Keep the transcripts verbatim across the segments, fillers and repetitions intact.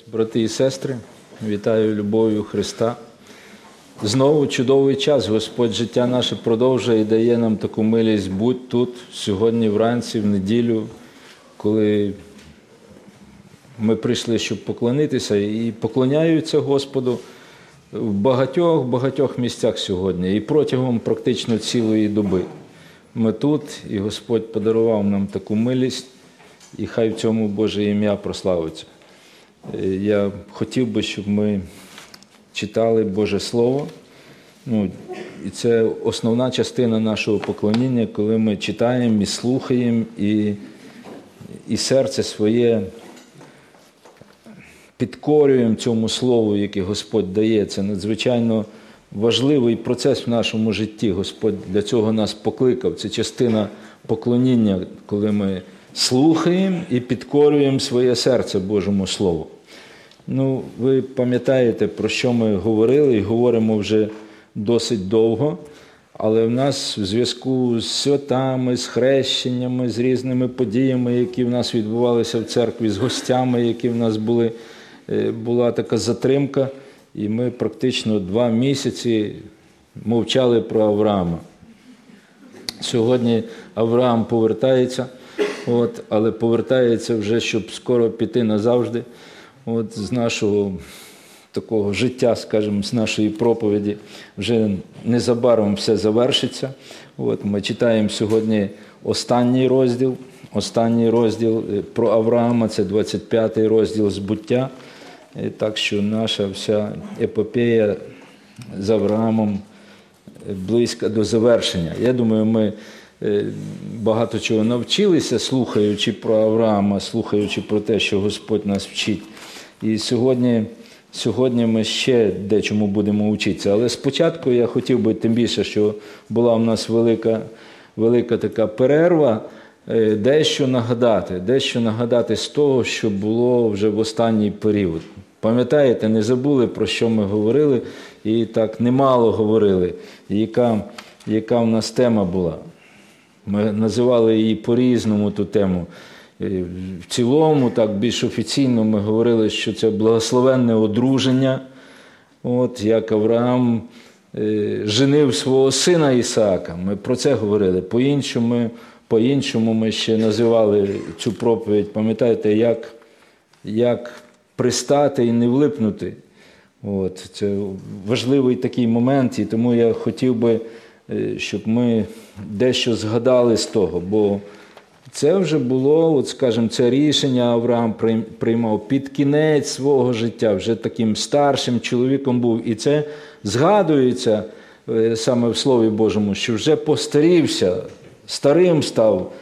Брати і сестри, вітаю любов'ю Христа. Знову чудовий час. Господь життя наше продовжує і дає нам таку милість будь тут, сьогодні вранці, в неділю, коли ми прийшли, щоб поклонитися, і поклоняються Господу в багатьох-багатьох місцях сьогодні, і протягом практично цілої доби. Ми тут, і Господь подарував нам таку милість, і хай в цьому Боже ім'я прославиться. Я хотів би, щоб ми читали Боже Слово. Ну, і це основна частина нашого поклоніння, коли ми читаємо і слухаємо, і, і серце своє підкорюємо цьому Слову, яке Господь дає. Це надзвичайно важливий процес в нашому житті. Господь для цього нас покликав. Це частина поклоніння, коли ми слухаємо і підкорюємо своє серце Божому Слову. Ну, ви пам'ятаєте, про що ми говорили, і говоримо вже досить довго, але в нас в зв'язку з святами, з хрещеннями, з різними подіями, які в нас відбувалися в церкві, з гостями, які в нас були, була така затримка, і ми практично два місяці мовчали про Авраама. Сьогодні Авраам повертається, от, але повертається вже, щоб скоро піти назавжди. От з нашого такого життя, скажімо, з нашої проповіді, вже незабаром все завершиться. От ми читаємо сьогодні останній розділ, останній розділ про Авраама, це двадцять п'ятий розділ з буття. І так що наша вся епопея з Авраамом близька до завершення. Я думаю, ми багато чого навчилися, слухаючи про Авраама, слухаючи про те, що Господь нас вчить. І сьогодні, сьогодні ми ще дечому будемо вчитися. Але спочатку я хотів би, тим більше, що була в нас велика, велика така перерва, дещо нагадати, дещо нагадати з того, що було вже в останній період. Пам'ятаєте, не забули, про що ми говорили, і так немало говорили, яка, яка в нас тема була. Ми називали її по-різному, ту тему. В цілому, так більш офіційно ми говорили, що це благословенне одруження, от, як Авраам е, женив свого сина Ісаака. Ми про це говорили. По-іншому, по-іншому ми ще називали цю проповідь, пам'ятаєте, як, як пристати і не влипнути. От, це важливий такий момент, і тому я хотів би, щоб ми дещо згадали з того, бо це вже було, от скажімо, це рішення Авраам приймав під кінець свого життя, вже таким старшим чоловіком був. І це згадується саме в Слові Божому, що вже постарівся, старим став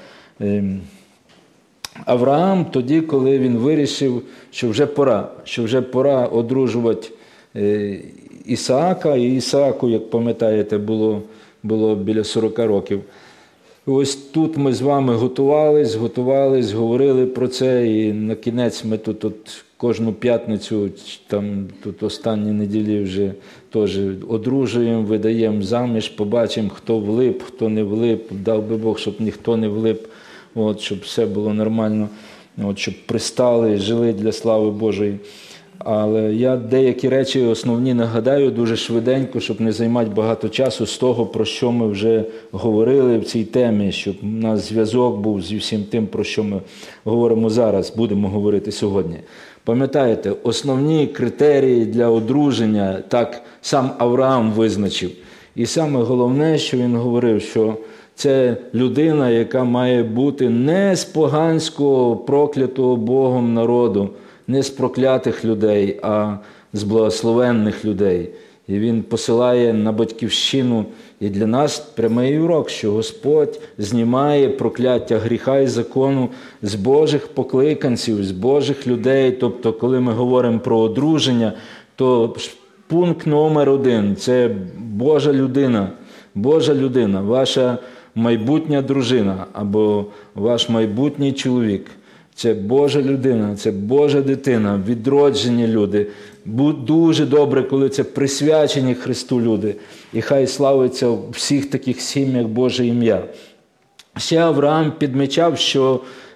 Авраам тоді, коли він вирішив, що вже пора, що вже пора одружувати Ісаака. І Ісааку, як пам'ятаєте, було, було біля сорока років. Ось тут ми з вами готувались, готувались, говорили про це, і на кінець ми тут, тут кожну п'ятницю, там тут останні неділі вже теж одружуємо, видаємо заміж, побачимо, хто влип, хто не влип, дав би Бог, щоб ніхто не влип, от, щоб все було нормально, от, щоб пристали, жили для слави Божої. Але я деякі речі основні нагадаю дуже швиденько, щоб не займати багато часу з того, про що ми вже говорили в цій темі, щоб у нас зв'язок був зі всім тим, про що ми говоримо зараз, будемо говорити сьогодні. Пам'ятаєте, основні критерії для одруження, так сам Авраам визначив. І саме головне, що він говорив, що це людина, яка має бути не з поганського, проклятого Богом народу, не з проклятих людей, а з благословенних людей. І він посилає на батьківщину. І для нас прямий урок, що Господь знімає прокляття гріха і закону з Божих покликанців, з Божих людей. Тобто, коли ми говоримо про одруження, то пункт номер один – це Божа людина. Божа людина, ваша майбутня дружина або ваш майбутній чоловік. Це Божа людина, це Божа дитина, відроджені люди. Дуже добре, коли це присвячені Христу люди. І хай славиться в всіх таких сім'ях Боже ім'я. Ще Авраам підмічав, що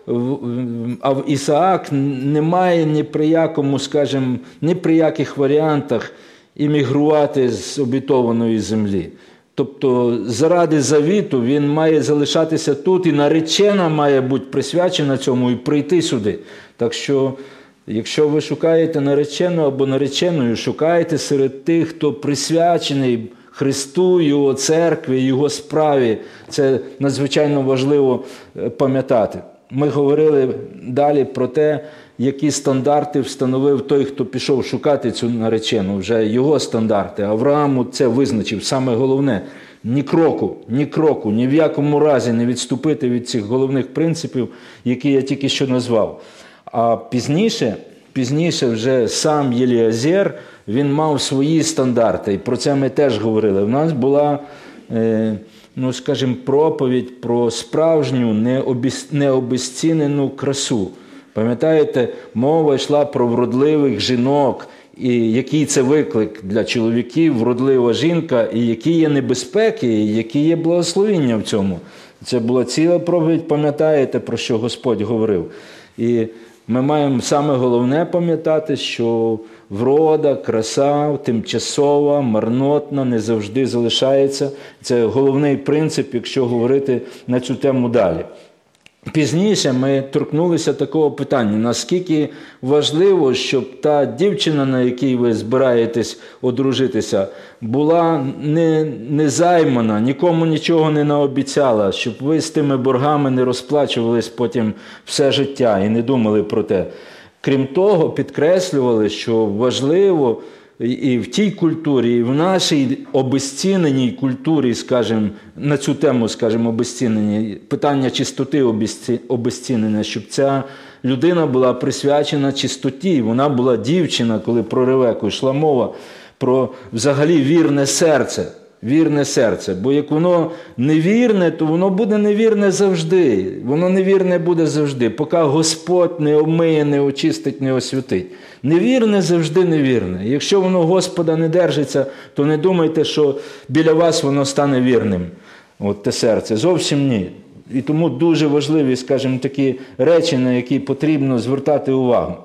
а в Ісаак немає ні при якому, скажімо, ні при яких варіантах іммігрувати з обітованої землі. Тобто заради завіту він має залишатися тут, і наречена має бути присвячена цьому і прийти сюди. Так що, якщо ви шукаєте наречену або нареченою, шукайте серед тих, хто присвячений Христу, Його церкві, Його справі. Це надзвичайно важливо пам'ятати. Ми говорили далі про те, які стандарти встановив той, хто пішов шукати цю наречену, вже його стандарти. Аврааму це визначив. Саме головне – ні кроку, ні кроку, ні в якому разі не відступити від цих головних принципів, які я тільки що назвав. А пізніше, пізніше вже сам Єліазер, він мав свої стандарти, і про це ми теж говорили. У нас була, е, ну, скажімо, проповідь про справжню, необезцінену красу. Пам'ятаєте, мова йшла про вродливих жінок, і який це виклик для чоловіків, вродлива жінка, і які є небезпеки, і які є благословіння в цьому. Це була ціла проповідь, пам'ятаєте, про що Господь говорив. І ми маємо саме головне пам'ятати, що врода, краса, тимчасова, марнотна, не завжди залишається. Це головний принцип, якщо говорити на цю тему далі. Пізніше ми торкнулися такого питання, наскільки важливо, щоб та дівчина, на якій ви збираєтесь одружитися, була не, не займана, нікому нічого не наобіцяла, щоб ви з тими боргами не розплачувались потім все життя і не думали про те. Крім того, підкреслювали, що важливо і в тій культурі, і в нашій обезціненій культурі, скажімо, на цю тему, скажімо, обезцінення, питання чистоти обезцінення, щоб ця людина була присвячена чистоті. Вона була дівчина, коли про Ревеку йшла мова, про взагалі вірне серце. Вірне серце. Бо як воно невірне, то воно буде невірне завжди. Воно невірне буде завжди, поки Господь не омиє, не очистить, не освятить. Невірне завжди невірне. Якщо воно Господа не держиться, то не думайте, що біля вас воно стане вірним. От те серце. Зовсім ні. І тому дуже важливі, скажімо, такі речі, на які потрібно звертати увагу.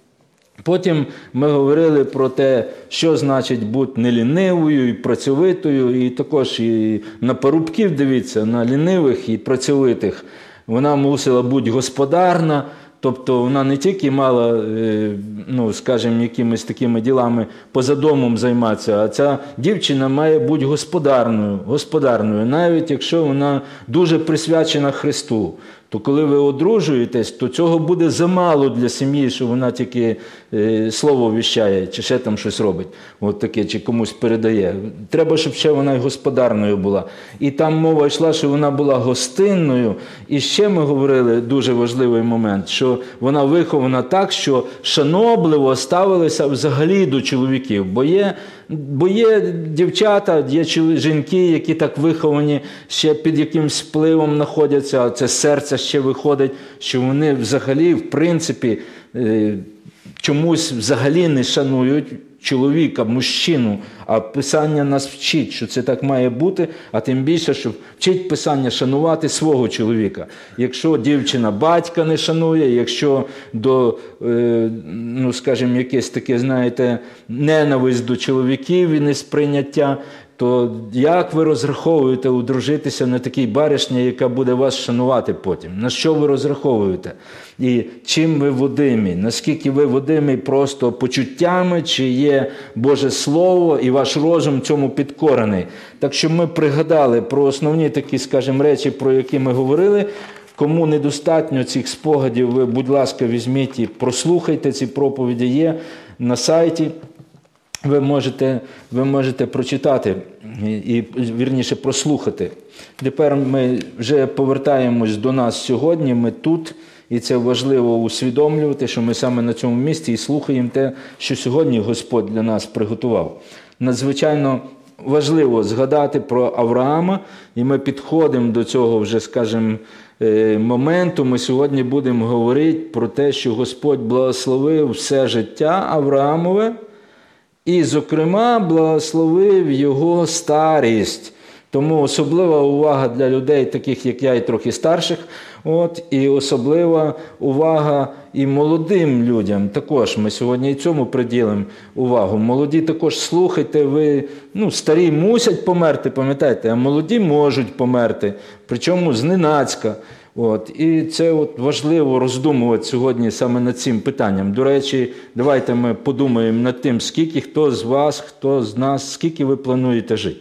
Потім ми говорили про те, що значить бути нелінивою і працьовитою, і також і на парубків, дивіться, на лінивих і працьовитих. Вона мусила бути господарна, тобто вона не тільки мала, ну, скажімо, якимись такими ділами поза домом займатися, а ця дівчина має бути господарною, господарною, навіть якщо вона дуже присвячена Христу. То коли ви одружуєтесь, то цього буде замало для сім'ї, що вона тільки е, слово віщає, чи ще там щось робить, от таке, чи комусь передає. Треба, щоб ще вона й господарною була. І там мова йшла, що вона була гостинною. І ще ми говорили, дуже важливий момент, що вона вихована так, що шанобливо ставилися взагалі до чоловіків. Бо є, бо є дівчата, є жінки, які так виховані, ще під якимсь впливом знаходяться, а це серце ще виходить, що вони взагалі, в принципі, чомусь взагалі не шанують чоловіка, мужчину, а Писання нас вчить, що це так має бути, а тим більше, що вчить Писання шанувати свого чоловіка. Якщо дівчина батька не шанує, якщо до, ну, скажімо, якесь таке, знаєте, ненависть до чоловіків і несприйняття, то як ви розраховуєте одружитися на такій баришні, яка буде вас шанувати потім? На що ви розраховуєте? І чим ви водимі? Наскільки ви водимі просто почуттями, чи є Боже Слово і ваш розум цьому підкорений? Так що ми пригадали про основні такі, скажімо, речі, про які ми говорили. Кому недостатньо цих спогадів, ви, будь ласка, візьміть і прослухайте, ці проповіді є на сайті. Ви можете, ви можете прочитати і, вірніше, прослухати. Тепер ми вже повертаємось до нас сьогодні, ми тут, і це важливо усвідомлювати, що ми саме на цьому місці і слухаємо те, що сьогодні Господь для нас приготував. Надзвичайно важливо згадати про Авраама, і ми підходимо до цього вже, скажімо, моменту. Ми сьогодні будемо говорити про те, що Господь благословив все життя Авраамове, і, зокрема, благословив його старість. Тому особлива увага для людей, таких як я і трохи старших, от, і особлива увага і молодим людям. Також ми сьогодні і цьому приділимо увагу. Молоді також слухайте, ви, ну, старі мусять померти, пам'ятаєте, а молоді можуть померти, причому зненацька. От, і це от важливо роздумувати сьогодні саме над цим питанням. До речі, давайте ми подумаємо над тим, скільки хто з вас, хто з нас, скільки ви плануєте жити.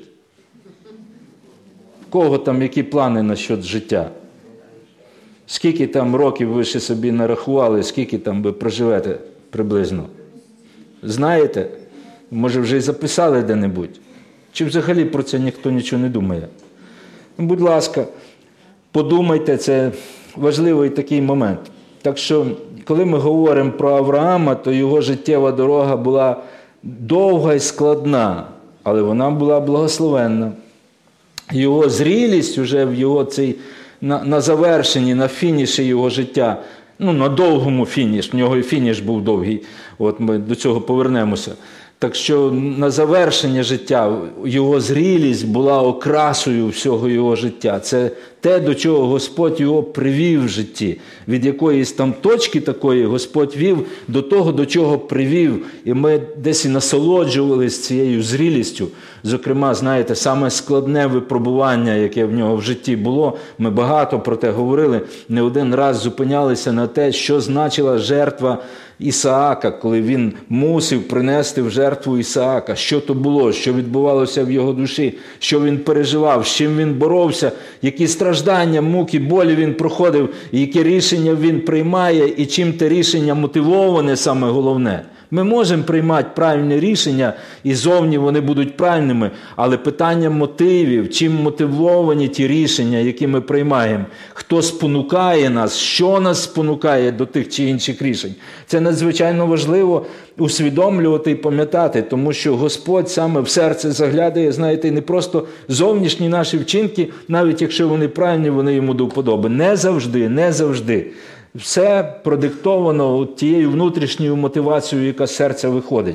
У кого там які плани насчет життя? Скільки там років ви ще собі нарахували, скільки там ви проживете приблизно? Знаєте? Може вже і записали де-небудь? Чи взагалі про це ніхто нічого не думає? Будь ласка, подумайте, це важливий такий момент. Так що, коли ми говоримо про Авраама, то його життєва дорога була довга і складна, але вона була благословенна. Його зрілість вже в його цей, на, на завершенні, на фініші його життя, ну, на довгому фініш, в нього і фініш був довгий, от ми до цього повернемося. Так що на завершення життя його зрілість була окрасою всього його життя. Це те, до чого Господь його привів в житті. Від якоїсь там точки такої Господь вів до того, до чого привів. І ми десь і насолоджувалися цією зрілістю. Зокрема, знаєте, саме складне випробування, яке в нього в житті було, ми багато про те говорили, не один раз зупинялися на те, що значила жертва Ісаака, коли він мусив принести в жертву Ісаака. Що то було, що відбувалося в його душі, що він переживав, з чим він боровся, які страждання, муки, болі він проходив, які рішення він приймає, і чим те рішення мотивоване, саме головне. Ми можемо приймати правильні рішення, і зовні вони будуть правильними, але питання мотивів, чим мотивовані ті рішення, які ми приймаємо, хто спонукає нас, що нас спонукає до тих чи інших рішень. Це надзвичайно важливо усвідомлювати і пам'ятати, тому що Господь саме в серце заглядає, знаєте, не просто зовнішні наші вчинки, навіть якщо вони правильні, вони йому до вподоби. Не завжди, не завжди. Все продиктовано тією внутрішньою мотивацією, яка з серця виходить.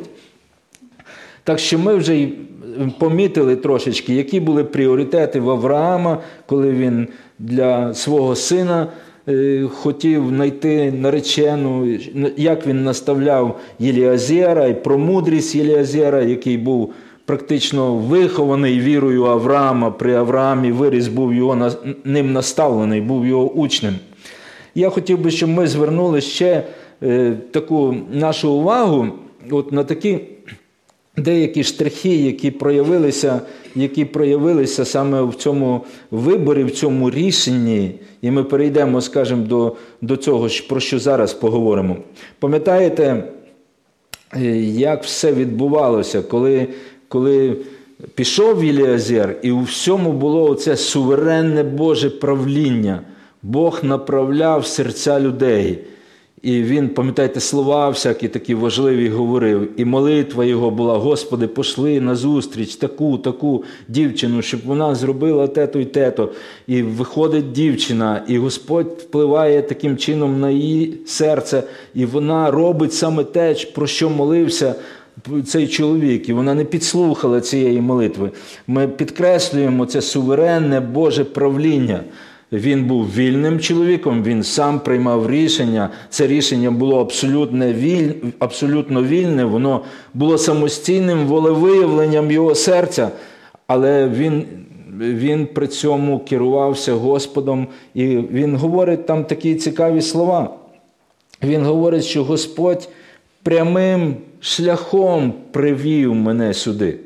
Так що ми вже й помітили трошечки, які були пріоритети в Авраама, коли він для свого сина хотів знайти наречену, як він наставляв Єліазера, і про мудрість Єліазера, який був практично вихований вірою Авраама, при Авраамі виріс, був його, ним наставлений, був його учнем. Я хотів би, щоб ми звернули ще е, таку нашу увагу от на такі деякі штрихи, які проявилися, які проявилися саме в цьому виборі, в цьому рішенні. І ми перейдемо, скажімо, до, до цього, про що зараз поговоримо. Пам'ятаєте, як все відбувалося, коли, коли пішов Єліазер, і у всьому було оце суверенне Боже правління. Бог направляв серця людей. І він, пам'ятаєте, слова всякі такі важливі говорив. І молитва його була: Господи, пошли назустріч таку, таку дівчину, щоб вона зробила те-то й те-то. І виходить дівчина, і Господь впливає таким чином на її серце. І вона робить саме те, про що молився цей чоловік. І вона не підслухала цієї молитви. Ми підкреслюємо це суверенне Боже правління. Він був вільним чоловіком, він сам приймав рішення. Це рішення було абсолютно вільне, абсолютно вільне, воно було самостійним волевиявленням його серця, але він, він при цьому керувався Господом. І він говорить там такі цікаві слова. Він говорить, що Господь прямим шляхом привів мене сюди.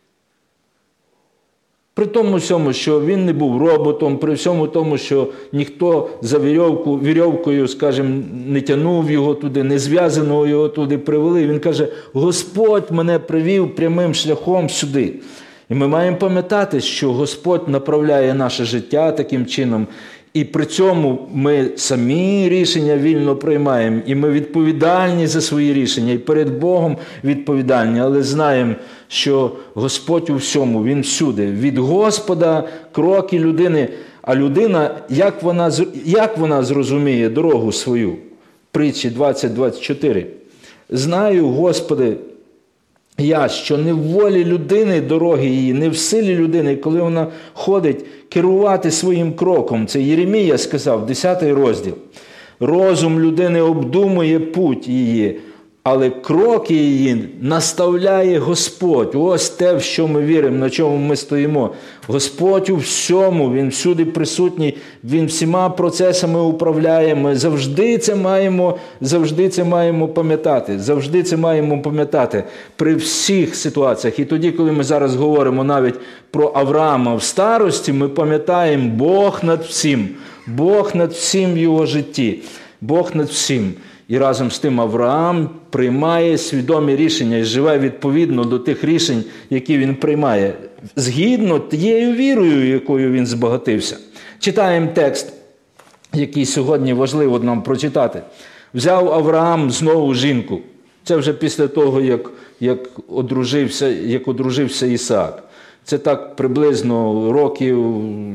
При тому всьому, що він не був роботом, при всьому тому, що ніхто за вірьовку, вірьовкою, скажімо, не тягнув його туди, не зв'язаного його туди привели. Він каже: Господь мене привів прямим шляхом сюди. І ми маємо пам'ятати, що Господь направляє наше життя таким чином. І при цьому ми самі рішення вільно приймаємо, і ми відповідальні за свої рішення, і перед Богом відповідальні, але знаємо, що Господь у всьому, Він всюди. Від Господа кроки людини, а людина, як вона, як вона зрозуміє дорогу свою? Притчі двадцять двадцять чотири. Знаю, Господи, я, що не в волі людини дороги її, не в силі людини, коли вона ходить, керувати своїм кроком. Це Єремія сказав, десятий розділ. Розум людини обдумує путь її, але кроки її наставляє Господь. Ось те, в що ми віримо, на чому ми стоїмо. Господь у всьому, Він всюди присутній, Він всіма процесами управляє. Ми завжди це маємо, завжди це маємо пам'ятати. Завжди це маємо пам'ятати при всіх ситуаціях. І тоді, коли ми зараз говоримо навіть про Авраама в старості, ми пам'ятаємо Бог над всім. Бог над всім в його житті. Бог над всім. І разом з тим Авраам приймає свідомі рішення і живе відповідно до тих рішень, які він приймає, згідно тією вірою, якою він збагатився. Читаємо текст, який сьогодні важливо нам прочитати. Взяв Авраам знову жінку. Це вже після того, як, як, одружився, як одружився Ісаак. Це так приблизно років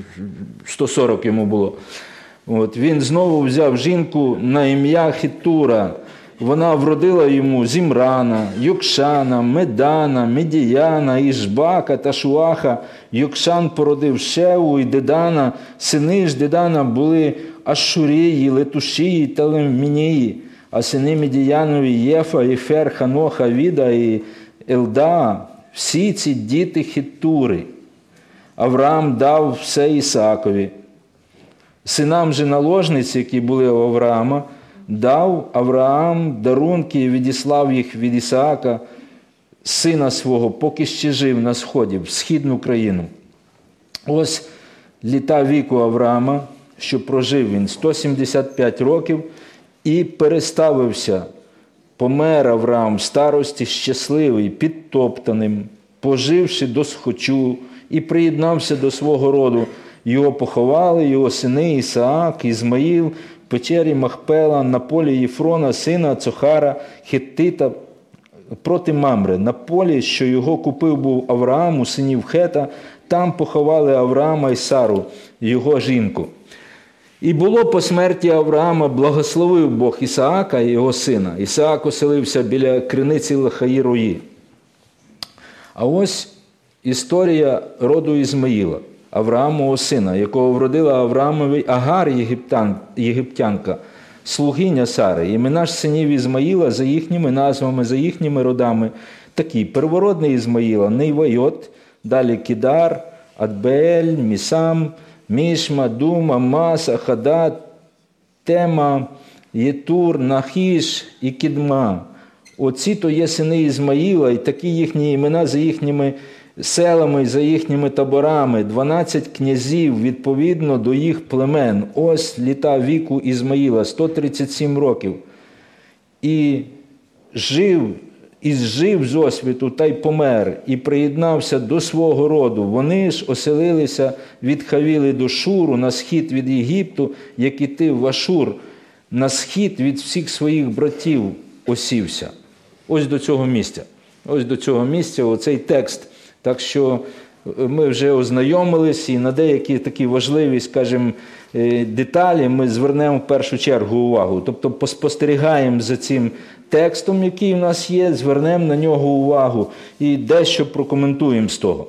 сто сорок йому було. От, він знову взяв жінку на ім'я Хетура. Вона вродила йому Зімрана, Йокшана, Медана, Медіяна, Ішбака та Шуаха. Йокшан породив Шеву і Дедана. Сини ж Дедана були Ашурії, Летушії та Леммінії. А сини Медіянові Єфа, Єфер, Ханоха, Віда і Елда. Всі ці діти Хетури. Авраам дав все Ісаакові. Синам же наложниць, які були у Авраама, дав Авраам дарунки і відіслав їх від Ісаака, сина свого, поки ще жив на сході, в східну країну. Ось літа віку Авраама, що прожив він сто сімдесят п'ять років, і переставився. Помер Авраам в старості щасливий, підтоптаним, поживши до схочу, і приєднався до свого роду. Його поховали, його сини Ісаак, Ізмаїл, в печері Махпела, на полі Єфрона, сина Цохара, Хеттита, проти Мамре. На полі, що його купив був Авраам у синів Хета, там поховали Авраама і Сару, його жінку. І було по смерті Авраама, благословив Бог Ісаака і його сина. Ісаак оселився біля криниці Лахаї-Рої. А ось історія роду Ізмаїла, Авраамового сина, якого вродила Авраамові Агар, єгиптян, єгиптянка, слугиня Сари. Імена ж синів Ізмаїла за їхніми назвами, за їхніми родами такі. Первородний Ізмаїла, Нейвайот, далі Кідар, Адбеель, Місам, Мішма, Дума, Маса, Хадат, Тема, Єтур, Нахіш і Кідма. Оці то є сини Ізмаїла, і такі їхні імена за їхніми селами, за їхніми таборами, дванадцять князів відповідно до їх племен. Ось літа віку Ізмаїла, сто тридцять сім років. І жив, і зжив з освіту, та й помер, і приєднався до свого роду. Вони ж оселилися від Хавіли до Шуру, на схід від Єгипту, як іти в Ашур, на схід від всіх своїх братів осівся. Ось до цього місця. Ось до цього місця оцей текст. Так що ми вже ознайомились, і на деякі такі важливі, скажімо, деталі ми звернемо в першу чергу увагу. Тобто поспостерігаємо за цим текстом, який в нас є, звернемо на нього увагу і дещо прокоментуємо з того.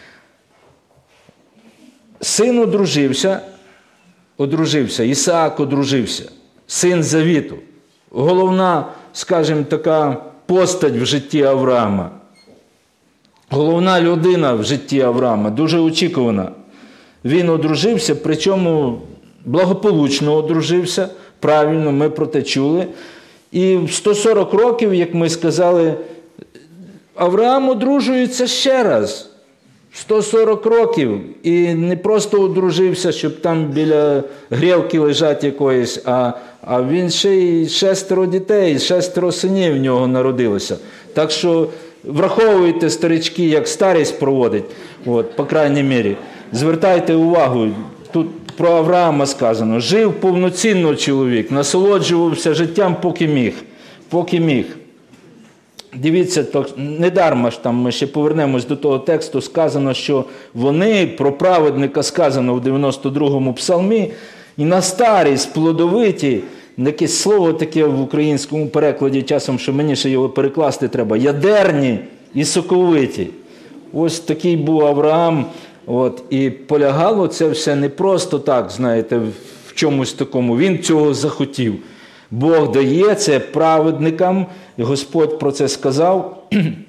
Син одружився, одружився, Ісаак одружився, син завіту. Головна, скажімо, така постать в житті Авраама. Головна людина в житті Авраама, дуже очікувана. Він одружився, причому благополучно одружився, правильно, ми про те чули. І в сто сорок років, як ми сказали, Авраам одружується ще раз. сто сорок років. І не просто одружився, щоб там біля грілки лежать якоїсь, а, а він ще й шестеро дітей, шестеро синів в нього народилося. Так що враховуйте, старички, як старість проводить, от, по крайній мірі. Звертайте увагу, тут про Авраама сказано. Жив повноцінно чоловік, насолоджувався життям, поки міг. Поки міг. Дивіться, недарма ж там, ми ще повернемось до того тексту, сказано, що вони, про праведника сказано в дев'яносто другому псалмі, і на старість плодовиті, якесь слово таке в українському перекладі часом, що мені ще його перекласти треба, ядерні, і соковиті. Ось такий був Авраам. От, і полягало це все не просто так, знаєте, в чомусь такому. Він цього захотів. Бог дає це праведникам, і Господь про це сказав.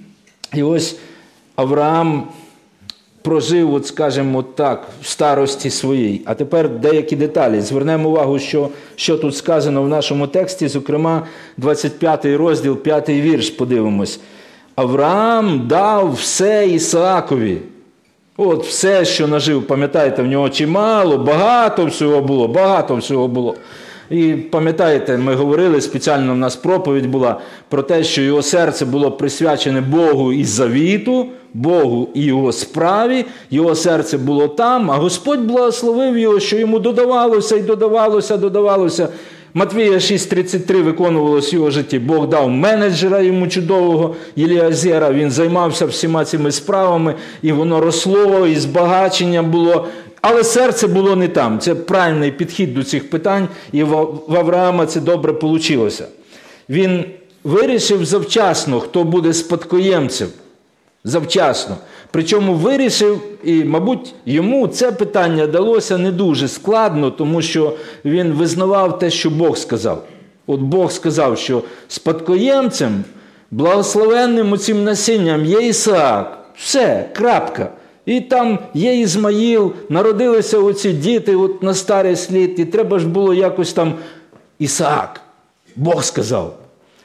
І ось Авраам прожив, от скажімо так, в старості своїй. А тепер деякі деталі. Звернемо увагу, що, що тут сказано в нашому тексті, зокрема, двадцять п'ятий розділ, п'ятий вірш, подивимось. Авраам дав все Ісаакові. От все, що нажив, пам'ятаєте, в нього чимало, багато всього було, багато всього було. І пам'ятаєте, ми говорили, спеціально в нас проповідь була про те, що його серце було присвячене Богу і завіту, Богу і його справі, його серце було там, а Господь благословив його, що йому додавалося і додавалося, додавалося. Матвія шість тридцять три виконувалось в його житті. Бог дав менеджера йому чудового, Єліазера, він займався всіма цими справами, і воно росло, і збагачення було. Але серце було не там. Це правильний підхід до цих питань, і в Авраама це добре вийшло. Він вирішив завчасно, хто буде спадкоємцем. Завчасно. Причому вирішив, і, мабуть, йому це питання далося не дуже складно, тому що він визнавав те, що Бог сказав. От Бог сказав, що спадкоємцем, благословенним оцим насінням є Ісаак. Все, крапка. І там є Ізмаїл, народилися оці діти от на старий слід, і треба ж було якось там Ісаак. Бог сказав.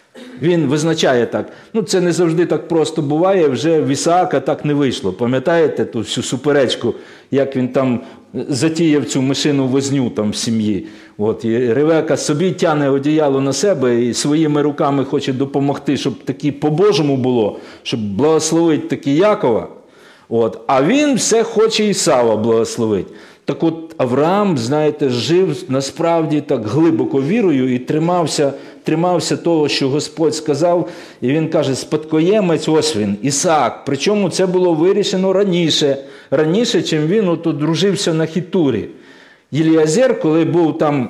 Він визначає так. Ну, це не завжди так просто буває, вже в Ісаака так не вийшло. Пам'ятаєте ту всю суперечку, як він там затіяв цю мишину возню там в сім'ї. От, і Ревека собі тягне одіяло на себе і своїми руками хоче допомогти, щоб таки по-божому було, щоб благословити таки Якова. От, а він все хоче Ісава благословити. Так от Авраам, знаєте, жив насправді так глибоко вірою і тримався, тримався того, що Господь сказав. І він каже, спадкоємець, ось він, Ісаак. Причому це було вирішено раніше, раніше, чим він от одружився на Хітурі. Єліазер, коли був там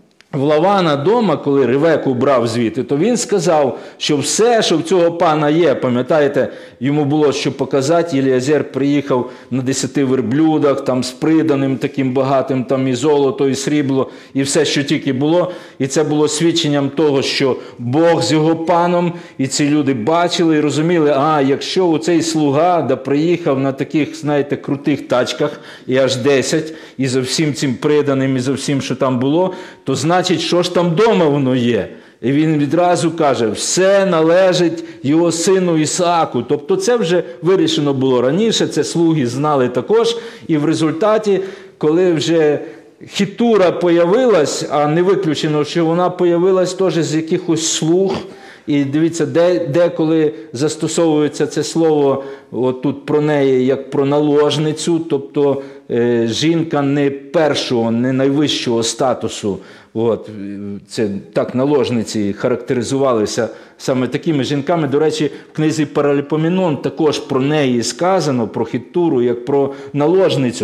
в Лавана дома, коли Ревеку брав звідти, то він сказав, що все, що в цього пана є, пам'ятаєте, йому було що показати, Єліазер приїхав на десяти верблюдах, там з приданим таким багатим, там і золото, і срібло, і все, що тільки було, і це було свідченням того, що Бог з його паном, і ці люди бачили і розуміли, а, якщо оцей слуга, да приїхав на таких, знаєте, крутих тачках, і аж десять, і за всім цим приданим, і за всім, що там було, то значить, Значить, що ж там вдома воно є? І він відразу каже, все належить його сину Ісааку. Тобто це вже вирішено було раніше, це слуги знали також. І в результаті, коли вже Хітура появилась, а не виключено, що вона появилась теж з якихось слуг, і дивіться, де, деколи застосовується це слово от тут про неї, як про наложницю, тобто е, жінка не першого, не найвищого статусу. От, це так наложниці характеризувалися саме такими жінками. До речі, в книзі Параліпоменон також про неї сказано, про Хітуру, як про наложницю.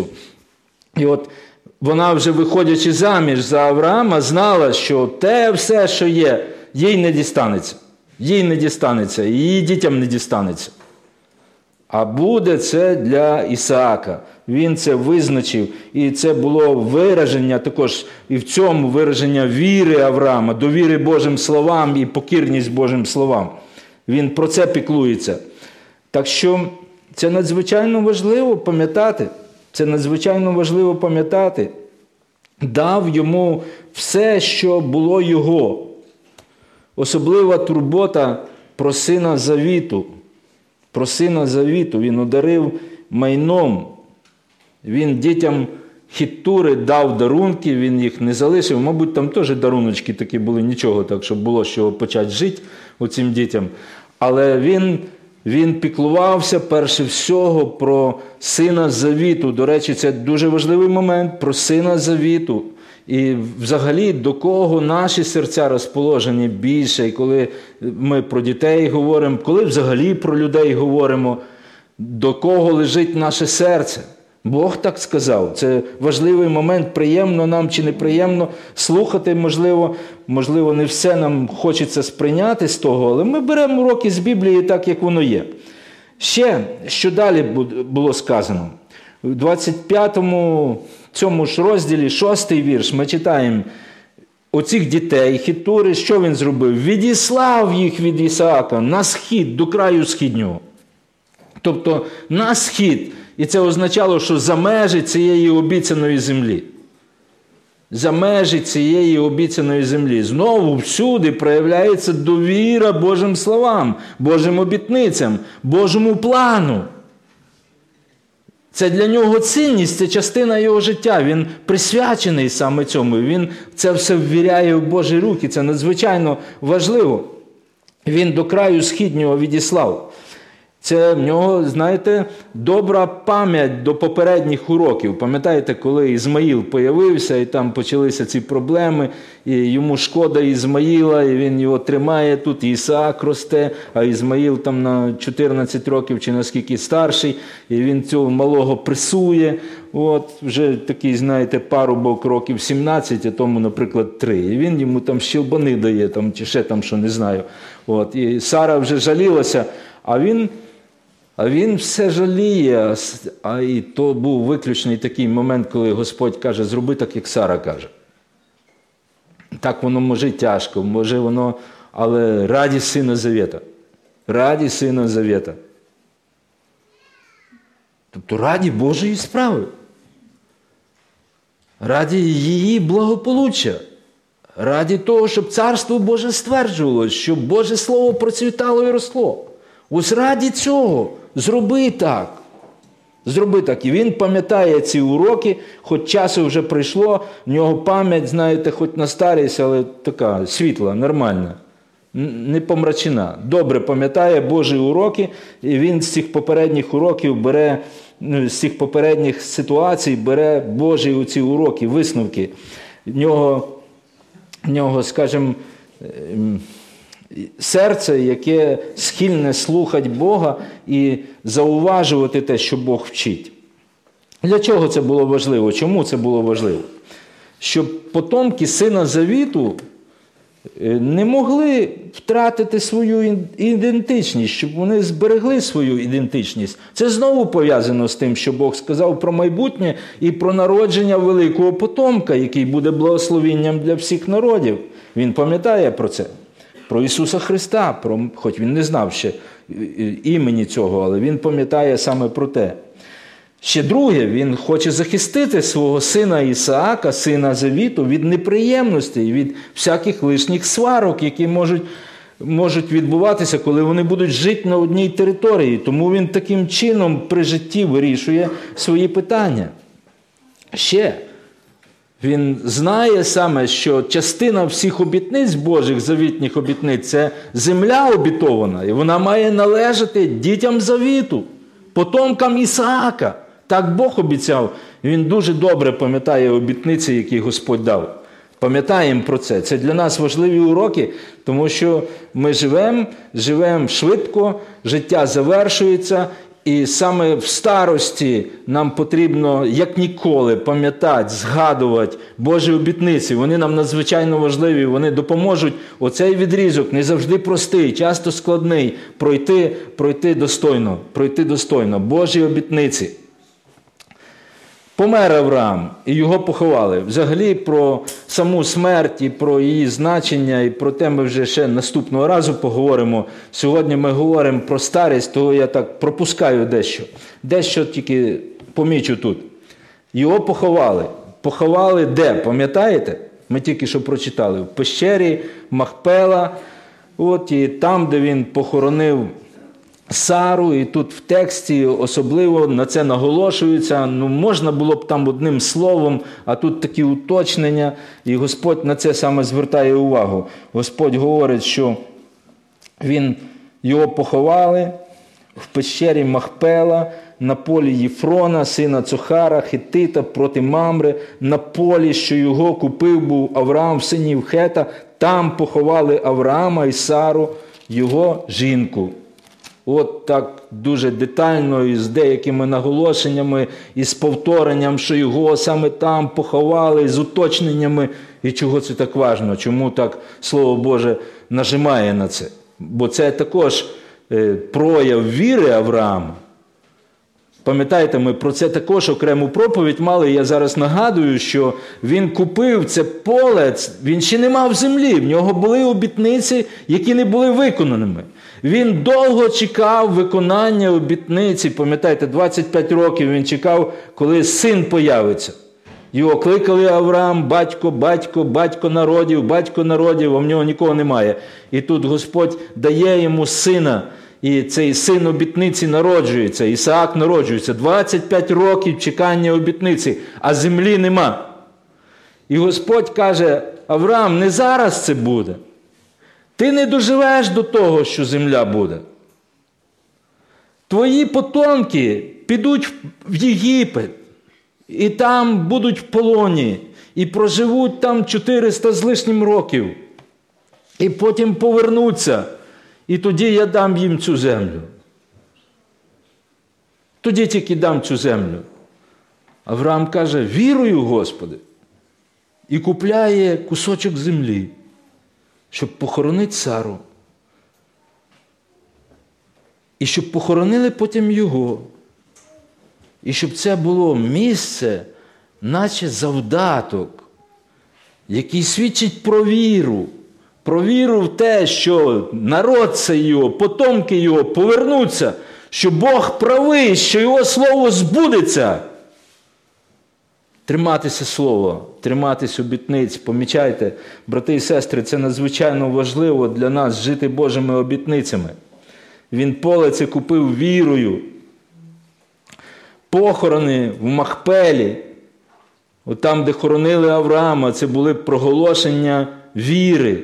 І от вона вже виходячи заміж за Авраама, знала, що те все, що є, їй не дістанеться. Їй не дістанеться, і її дітям не дістанеться. А буде це для Ісаака. Він це визначив, і це було вираження також, і в цьому вираження віри Авраама, довіри Божим словам і покірність Божим словам. Він про це піклується. Так що це надзвичайно важливо пам'ятати. Це надзвичайно важливо пам'ятати. Дав йому все, що було його. Особлива турбота про сина завіту. Про сина завіту. Він одарив майном. Він дітям Хітури дав дарунки, він їх не залишив. Мабуть, там теж даруночки такі були, нічого так, щоб було з чого почати жити оцим дітям. Але він, він піклувався перше всього про сина завіту. До речі, це дуже важливий момент, про сина завіту. І взагалі, до кого наші серця розположені більше, і коли ми про дітей говоримо, коли взагалі про людей говоримо, до кого лежить наше серце. Бог так сказав. Це важливий момент, приємно нам чи неприємно слухати, можливо, можливо, не все нам хочеться сприйняти з того, але ми беремо уроки з Біблії так, як воно є. Ще, що далі було сказано? У двадцять п'ятому цьому ж розділі, шостий вірш, ми читаємо: оцих дітей Хетури, що він зробив? Відіслав їх від Ісаака на схід, до краю східнього. Тобто на схід. І це означало, що за межі цієї обіцяної землі. За межі цієї обіцяної землі. Знову всюди проявляється довіра Божим словам, Божим обітницям, Божому плану. Це для нього цінність, це частина його життя. Він присвячений саме цьому. Він це все ввіряє в Божі руки. Це надзвичайно важливо. Він до краю східнього відіслав. Це в нього, знаєте, добра пам'ять до попередніх уроків. Пам'ятаєте, коли Ізмаїл появився, і там почалися ці проблеми, і йому шкода Ізмаїла, і він його тримає тут, і Ісаак росте, а Ізмаїл там на чотирнадцять років чи наскільки старший, і він цього малого пресує. От, вже такий, знаєте, парубок років сімнадцять, а тому, наприклад, три. І він йому там щелбани дає, там, чи ще там, що не знаю. От, і Сара вже жалілася, а він... А він все жаліє, а і то був виключний такий момент, коли Господь каже: зроби так, як Сара каже. Так воно може тяжко, може воно, але раді Сина Завета. Раді Сина Завета. Тобто раді Божої справи. Раді її благополуччя. Раді того, щоб Царство Боже стверджувалось, щоб Боже Слово процвітало і росло. Ось раді цього. Зроби так. Зроби так. І він пам'ятає ці уроки, хоч часу вже прийшло, в нього пам'ять, знаєте, хоч на старість, але така світла, нормальна, не помрачена. Добре пам'ятає Божі уроки, і він з цих попередніх уроків бере, з цих попередніх ситуацій бере Божі оці уроки, висновки. В нього, в нього, скажімо, серце, яке схильне слухати Бога і зауважувати те, що Бог вчить. Для чого це було важливо? Чому це було важливо? Щоб потомки Сина Завіту не могли втратити свою ідентичність, щоб вони зберегли свою ідентичність. Це знову пов'язано з тим, що Бог сказав про майбутнє і про народження великого потомка, який буде благословенням для всіх народів. Він пам'ятає про це. Про Ісуса Христа, про, хоч він не знав ще імені цього, але він пам'ятає саме про те. Ще друге, він хоче захистити свого сина Ісаака, сина Завіту, від неприємностей, від всяких лишніх сварок, які можуть, можуть відбуватися, коли вони будуть жити на одній території. Тому він таким чином при житті вирішує свої питання. Ще він знає саме, що частина всіх обітниць Божих, завітніх обітниць, це земля обітована, і вона має належати дітям Завіту, потомкам Ісаака. Так Бог обіцяв. Він дуже добре пам'ятає обітниці, які Господь дав. Пам'ятаємо про це. Це для нас важливі уроки, тому що ми живемо, живемо швидко, життя завершується, і саме в старості нам потрібно, як ніколи, пам'ятати, згадувати Божі обітниці. Вони нам надзвичайно важливі, вони допоможуть оцей відрізок, не завжди простий, часто складний, пройти, пройти достойно, пройти достойно. Божі обітниці. Помер Авраам, і його поховали. Взагалі про саму смерть, і про її значення, і про те ми вже ще наступного разу поговоримо. Сьогодні ми говоримо про старість, того я так пропускаю дещо. Дещо тільки помічу тут. Його поховали. Поховали де? Пам'ятаєте? Ми тільки що прочитали. В пещері Махпела, от, і там, де він похоронив Сару, і тут в тексті особливо на це наголошується. Ну, можна було б там одним словом, а тут такі уточнення, і Господь на це саме звертає увагу. Господь говорить, що він, його поховали в пещері Махпела, на полі Єфрона, сина Цохара, Хетита, проти Мамри, на полі, що його купив був Авраам, синів Хета, там поховали Авраама і Сару, його жінку. От так дуже детально, і з деякими наголошеннями, і з повторенням, що його саме там поховали, з уточненнями. І чого це так важливо? Чому так Слово Боже нажимає на це? Бо це також прояв віри Авраама. Пам'ятаєте, ми про це також окрему проповідь мали. Я зараз нагадую, що він купив це поле, він ще не мав землі, в нього були обітниці, які не були виконаними. Він довго чекав виконання обітниці. Пам'ятаєте, двадцять п'ять років він чекав, коли син появиться. Його кликали Авраам, батько, батько, батько народів, батько народів, а в нього нікого немає. І тут Господь дає йому сина, і цей син обітниці народжується, Ісаак народжується. двадцять п'ять років чекання обітниці, а землі нема. І Господь каже: Авраам, не зараз це буде. Ти не доживеш до того, що земля буде. Твої потомки підуть в Єгипет, і там будуть в полоні, і проживуть там чотириста з лишнім років, і потім повернуться, і тоді я дам їм цю землю. Тоді тільки дам цю землю. Авраам каже: вірую, Господи, і купляє кусочок землі, щоб похоронити Сару. І щоб похоронили потім його. І щоб це було місце, наче завдаток, який свідчить про віру. Про віру в те, що народ цей його, потомки його повернуться, що Бог правий, що його слово збудеться. Триматися слова, триматись обітниць. Помічайте, брати і сестри, це надзвичайно важливо для нас жити Божими обітницями. Він поле це купив вірою. Похорони в Махпелі, от там, де хоронили Авраама, це були проголошення віри.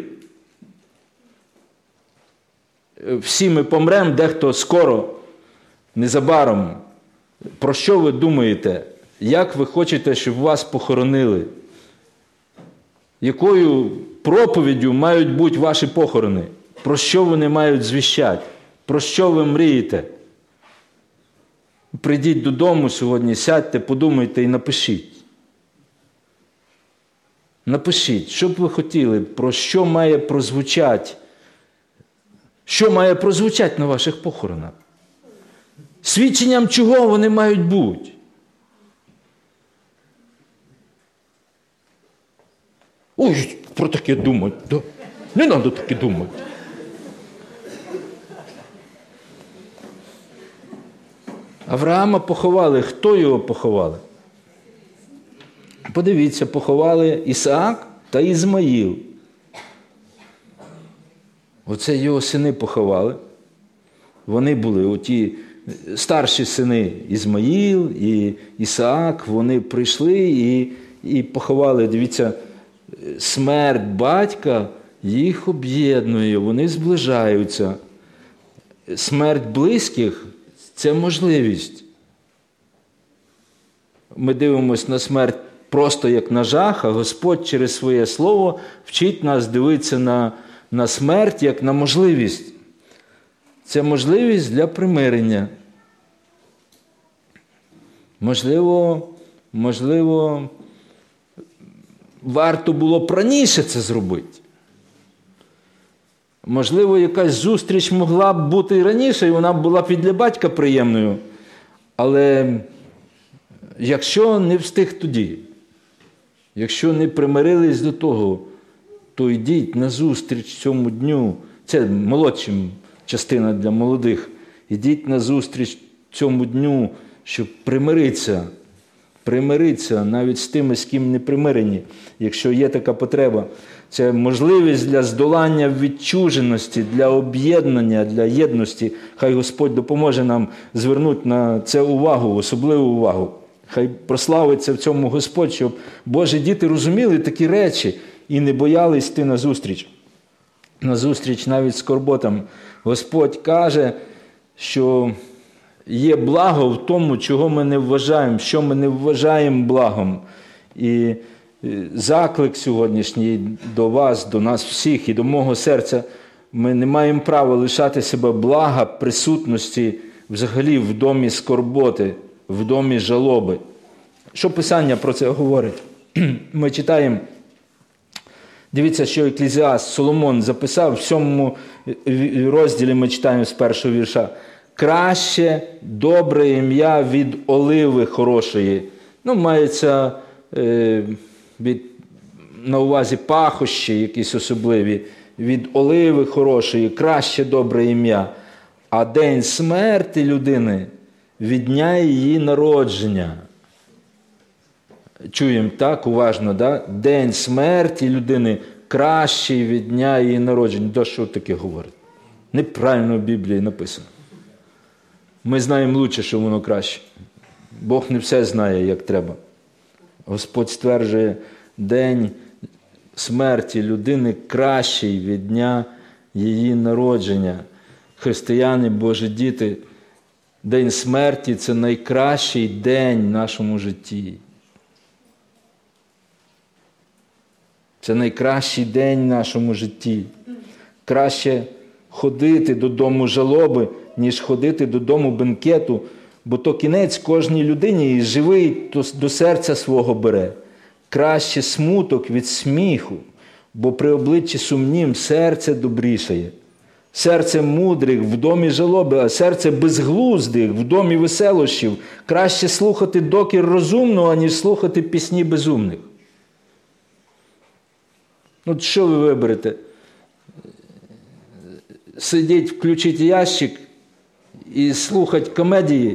Всі ми помремо, дехто скоро, незабаром. Про що ви думаєте? Як ви хочете, щоб вас похоронили? Якою проповіддю мають бути ваші похорони? Про що вони мають звіщати? Про що ви мрієте? Прийдіть додому сьогодні, сядьте, подумайте і напишіть. Напишіть, що б ви хотіли, про що має прозвучати, що має прозвучати на ваших похоронах. Свідченням чого вони мають бути. Ой, про таке думати. Да? Не треба таке думати. Авраама поховали. Хто його поховали? Подивіться, поховали Ісаак та Ізмаїл. Оце його сини поховали. Вони були оті старші сини Ізмаїл і Ісаак. Вони прийшли і, і поховали. Дивіться, смерть батька їх об'єднує, вони зближаються. Смерть близьких – це можливість. Ми дивимося на смерть просто як на жах, а Господь через своє слово вчить нас дивитися на, на смерть як на можливість. Це можливість для примирення. Можливо, можливо, варто було б раніше це зробити. Можливо, якась зустріч могла б бути і раніше, і вона була б і для батька приємною. Але якщо не встиг тоді, якщо не примирились до того, то йдіть на зустріч цьому дню. Це молодшим частина для молодих. Йдіть на зустріч цьому дню, щоб примиритися. Примиритися навіть з тими, з ким не примирені, якщо є така потреба. Це можливість для здолання відчуженості, для об'єднання, для єдності. Хай Господь допоможе нам звернути на це увагу, особливу увагу. Хай прославиться в цьому Господь, щоб Божі діти розуміли такі речі і не боялись йти на зустріч. На зустріч навіть скорботам. Господь каже, що є благо в тому, чого ми не вважаємо, що ми не вважаємо благом. І заклик сьогоднішній до вас, до нас всіх і до мого серця, ми не маємо права лишати себе блага присутності взагалі в домі скорботи, в домі жалоби. Що Писання про це говорить? Ми читаємо Дивіться, що Еклезіаст Соломон записав в сьомому розділі, ми читаємо з першого вірша. Краще добре ім'я від оливи хорошої. Ну, мається е, від, на увазі пахощі якісь особливі. Від оливи хорошої, краще добре ім'я. А день смерті людини від дня її народження. Чуємо так уважно, да? День смерті людини кращий від дня її народження. Да що таке говорить? Неправильно в Біблії написано. Ми знаємо лучше, що воно краще. Бог не все знає, як треба. Господь стверджує, день смерті людини кращий від дня її народження. Християни, Божі діти, день смерті – це найкращий день в нашому житті. Це найкращий день в нашому житті. Краще ходити додому жалоби, ніж ходити додому бенкету, бо то кінець кожній людині і живий до серця свого бере. Краще смуток від сміху, бо при обличчі сумнім серце добрішає. Серце мудрих в домі жалоби, а серце безглуздих в домі веселощів. Краще слухати докір розумного, ніж слухати пісні безумних. От що ви виберете? Сидіть, включіть ящик і слухати комедії,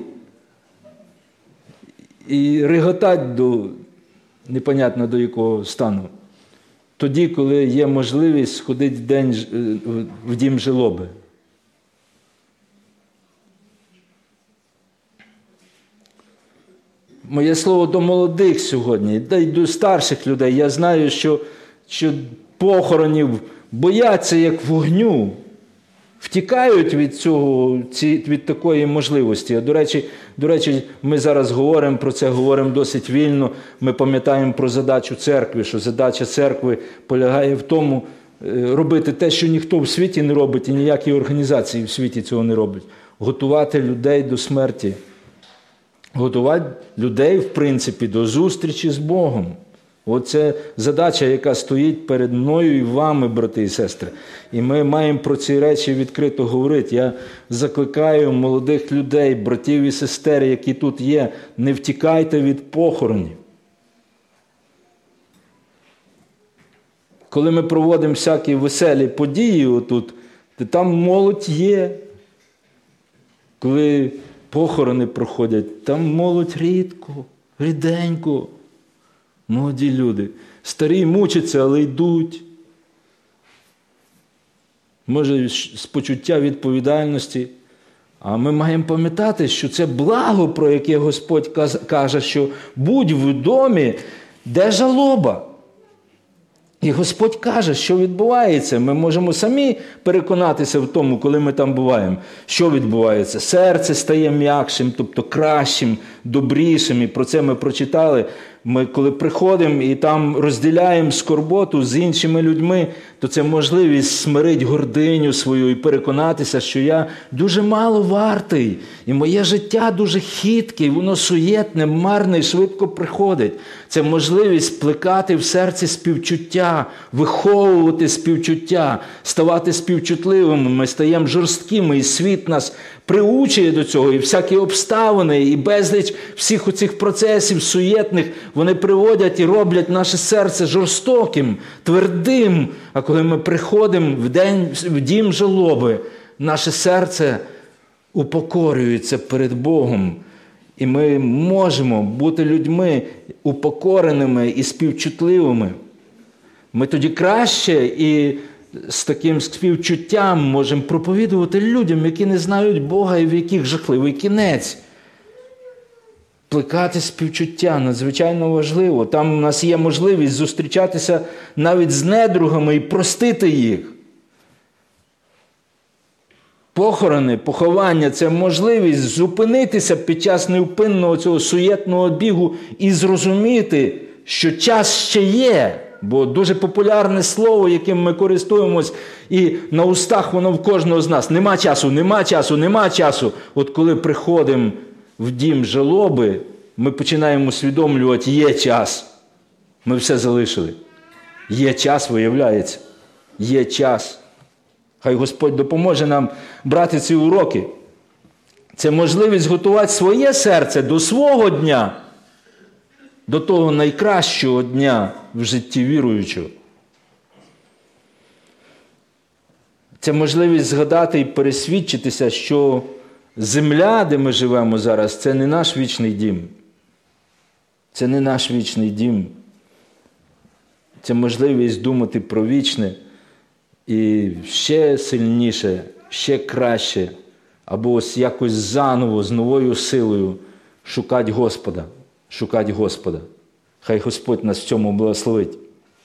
і реготати до непонятно до якого стану. Тоді, коли є можливість сходити в, день, в дім жалоби. Моє слово до молодих сьогодні, та й до старших людей. Я знаю, що, що похоронів бояться як вогню. Втікають від цього, від такої можливості. А, до речі, до речі, ми зараз говоримо про це, говоримо досить вільно. Ми пам'ятаємо про задачу церкви, що задача церкви полягає в тому, робити те, що ніхто в світі не робить, і ніякі організації в світі цього не роблять. Готувати людей до смерті. Готувати людей, в принципі, до зустрічі з Богом. Оце задача, яка стоїть перед мною і вами, брати і сестри. І ми маємо про ці речі відкрито говорити. Я закликаю молодих людей, братів і сестер, які тут є, не втікайте від похоронів. Коли ми проводимо всякі веселі події отут, то там молодь є. Коли похорони проходять, там молодь рідко, ріденько. Молоді люди. Старі мучаться, але йдуть. Може, з почуття відповідальності. А ми маємо пам'ятати, що це благо, про яке Господь каже, що будь в домі, де жалоба. І Господь каже, що відбувається. Ми можемо самі переконатися в тому, коли ми там буваємо. Що відбувається? Серце стає м'якшим, тобто кращим, добрішим. І про це ми прочитали. Ми коли приходимо і там розділяємо скорботу з іншими людьми, то це можливість смирити гординю свою і переконатися, що я дуже мало вартий. І моє життя дуже хитке, і воно суєтне, марне і швидко приходить. Це можливість плекати в серці співчуття, виховувати співчуття, ставати співчутливими. Ми стаємо жорсткими, і світ нас приучує до цього. І всякі обставини, і безліч всіх оцих процесів суєтних, вони приводять і роблять наше серце жорстоким, твердим. А коли ми приходимо в день, в дім жалоби, наше серце упокорюється перед Богом. І ми можемо бути людьми упокореними і співчутливими. Ми тоді краще і з таким співчуттям можемо проповідувати людям, які не знають Бога і в яких жахливий кінець. Плекати співчуття надзвичайно важливо. Там у нас є можливість зустрічатися навіть з недругами і простити їх. Похорони, поховання – це можливість зупинитися під час невпинного цього суєтного бігу і зрозуміти, що час ще є. Бо дуже популярне слово, яким ми користуємось, і на устах воно в кожного з нас. Нема часу, нема часу, нема часу. От коли приходимо в дім жалоби, ми починаємо усвідомлювати, є час. Ми все залишили. Є час, виявляється. Є час. Хай Господь допоможе нам брати ці уроки. Це можливість готувати своє серце до свого дня, до того найкращого дня в житті віруючого. Це можливість згадати і пересвідчитися, що земля, де ми живемо зараз, це не наш вічний дім. Це не наш вічний дім. Це можливість думати про вічне і ще сильніше, ще краще, або ось якось заново, з новою силою шукати Господа. Шукати Господа. Хай Господь нас в цьому благословить.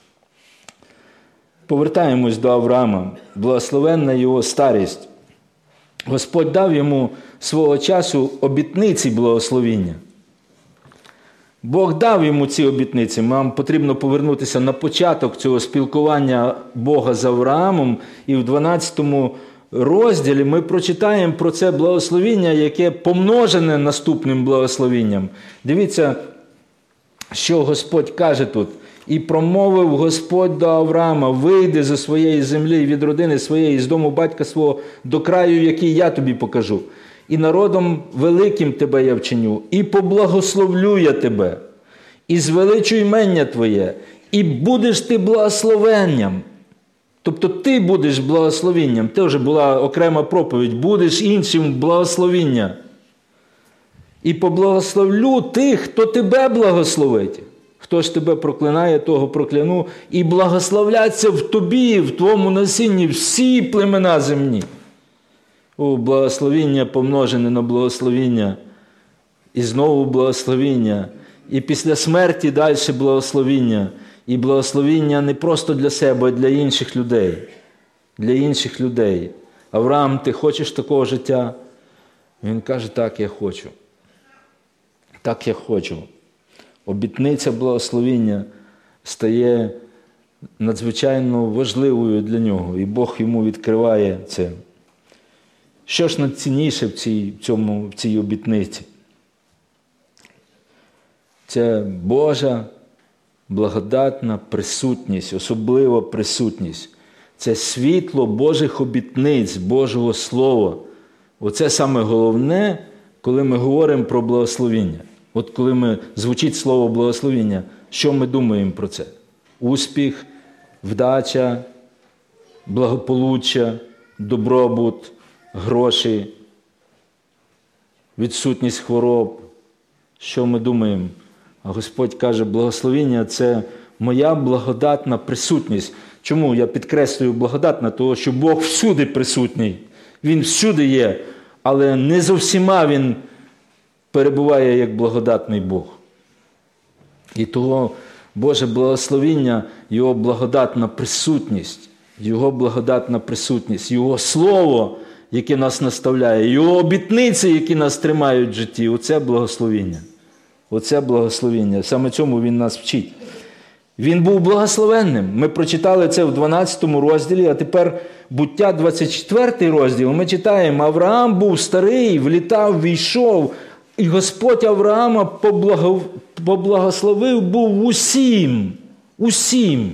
Повертаємось до Авраама. Благословенна його старість. Господь дав йому свого часу обітниці благословіння. Бог дав йому ці обітниці. Нам потрібно повернутися на початок цього спілкування Бога з Авраамом. І в дванадцятому розділі ми прочитаємо про це благословіння, яке помножене наступним благословінням. Дивіться, що Господь каже тут. «І промовив Господь до Авраама, вийди зі своєї землі, від родини своєї, з дому батька свого, до краю, який я тобі покажу. І народом великим тебе я вчиню, і поблагословлю я тебе, і звеличу імення твоє, і будеш ти благословенням». Тобто ти будеш благословенням. Це вже була окрема проповідь. Будеш іншим благословіння. І поблагословлю тих, хто тебе благословить. Хто ж тебе проклинає, того прокляну. І благословляться в тобі, в твоєму насінні всі племена земні. О, благословіння помножене на благословіння. І знову благословіння. І після смерті далі благословіння. І благословіння не просто для себе, а для інших людей. Для інших людей. Авраам, ти хочеш такого життя? Він каже, так, я хочу. Так, я хочу. Обітниця благословіння стає надзвичайно важливою для нього. І Бог йому відкриває це. Що ж найцінніше в цій, в цьому, в цій обітниці? Це Божа благодатна присутність, особлива присутність. Це світло Божих обітниць, Божого Слова. Оце саме головне, коли ми говоримо про благословіння. От коли ми, звучить слово благословіння, що ми думаємо про це? Успіх, вдача, благополуччя, добробут, гроші, відсутність хвороб. Що ми думаємо? А Господь каже, благословіння – це моя благодатна присутність. Чому я підкреслюю благодатна? Тому що Бог всюди присутній. Він всюди є, але не зо всіма Він перебуває як благодатний Бог. І того Боже благословіння, Його благодатна присутність, Його благодатна присутність, Його Слово, яке нас наставляє, Його обітниці, які нас тримають в житті – оце благословіння. Оце благословіння. Саме цьому Він нас вчить. Він був благословенним. Ми прочитали це в дванадцятому розділі, а тепер Буття двадцять четвертий розділ. Ми читаємо, Авраам був старий, влітав, війшов, і Господь Авраама поблагословив був усім. Усім.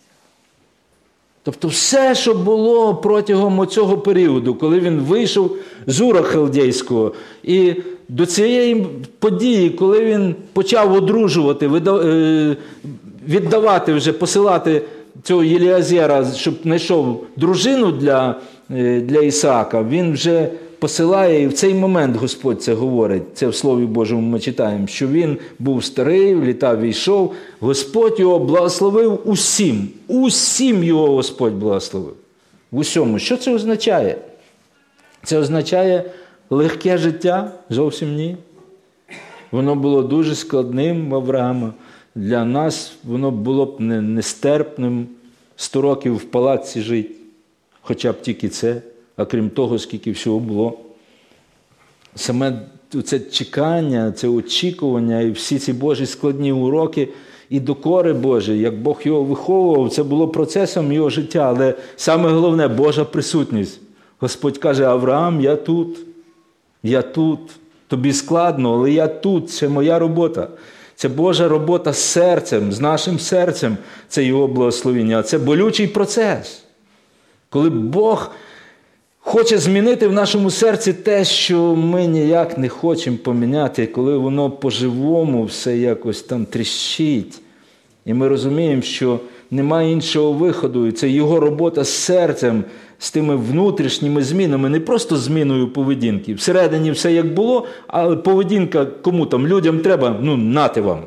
Тобто все, що було протягом цього періоду, коли він вийшов з Ура Халдейського, і до цієї події, коли він почав одружувати, віддавати вже, посилати цього Єліазера, щоб знайшов дружину для, для Ісаака, він вже посилає, і в цей момент Господь це говорить, це в Слові Божому ми читаємо, що він був старий, літав, війшов, Господь його благословив усім, усім його Господь благословив, в усьому. Що це означає? Це означає легке життя? Зовсім ні. Воно було дуже складним в Авраама. Для нас воно було б нестерпним сто років в палаці жити, хоча б тільки це, а крім того, скільки всього було. Саме це чекання, це очікування і всі ці Божі складні уроки і докори Божі, як Бог його виховував, це було процесом його життя, але саме головне – Божа присутність. Господь каже, Авраам, я тут, я тут, тобі складно, але я тут, це моя робота. Це Божа робота з серцем, з нашим серцем, це Його благословення. А це болючий процес. Коли Бог хоче змінити в нашому серці те, що ми ніяк не хочемо поміняти, коли воно по-живому все якось там тріщить. І ми розуміємо, що немає іншого виходу, і це Його робота з серцем, з тими внутрішніми змінами, не просто зміною поведінки. Всередині все як було, але поведінка кому там, людям треба, ну, нати вам.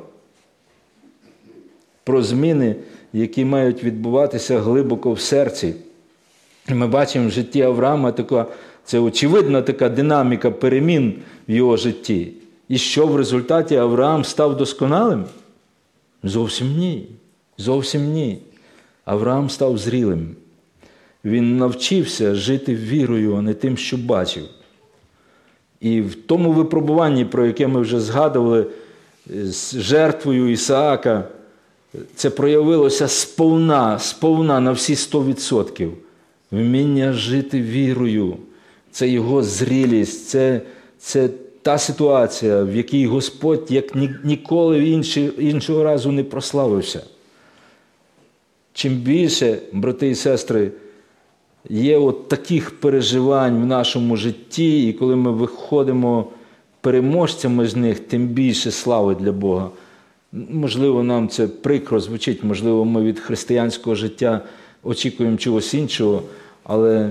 Про зміни, які мають відбуватися глибоко в серці. І ми бачимо в житті Авраама, така, це очевидна така динаміка перемін в його житті. І що в результаті Авраам став досконалим? Зовсім ні. Зовсім ні. Авраам став зрілим. Він навчився жити вірою, а не тим, що бачив. І в тому випробуванні, про яке ми вже згадували, з жертвою Ісаака, це проявилося сповна, сповна на всі сто відсотків. Вміння жити вірою. Це його зрілість, це, це та ситуація, в якій Господь як ні, ніколи інші, іншого разу не прославився. Чим більше, брати і сестри, є от таких переживань в нашому житті, і коли ми виходимо переможцями з них, тим більше слави для Бога. Можливо, нам це прикро звучить, можливо, ми від християнського життя очікуємо чогось іншого, але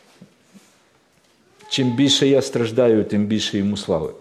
чим більше я страждаю, тим більше йому слави.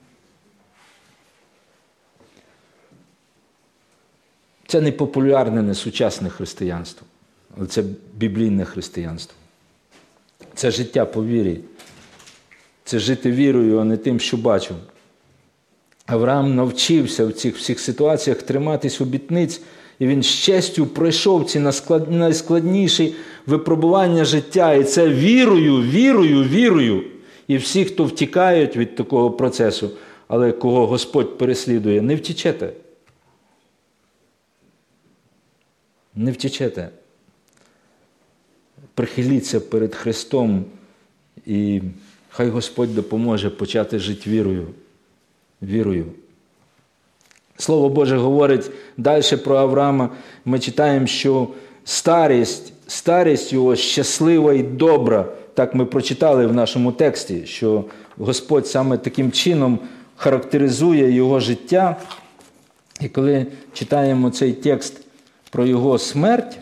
Це не популярне, не сучасне християнство, але це біблійне християнство. Це життя по вірі. Це жити вірою, а не тим, що бачу. Авраам навчився в цих всіх ситуаціях триматись обітниць, і він з честю пройшов ці найскладніші випробування життя. І це вірою, вірою, вірою. І всі, хто втікають від такого процесу, але кого Господь переслідує, не втічете. Не втічете. Прихиліться перед Христом, і хай Господь допоможе почати жити вірою. Вірою. Слово Боже говорить далі про Авраама. Ми читаємо, що старість, старість його щаслива і добра. Так ми прочитали в нашому тексті, що Господь саме таким чином характеризує його життя. І коли читаємо цей текст про його смерть,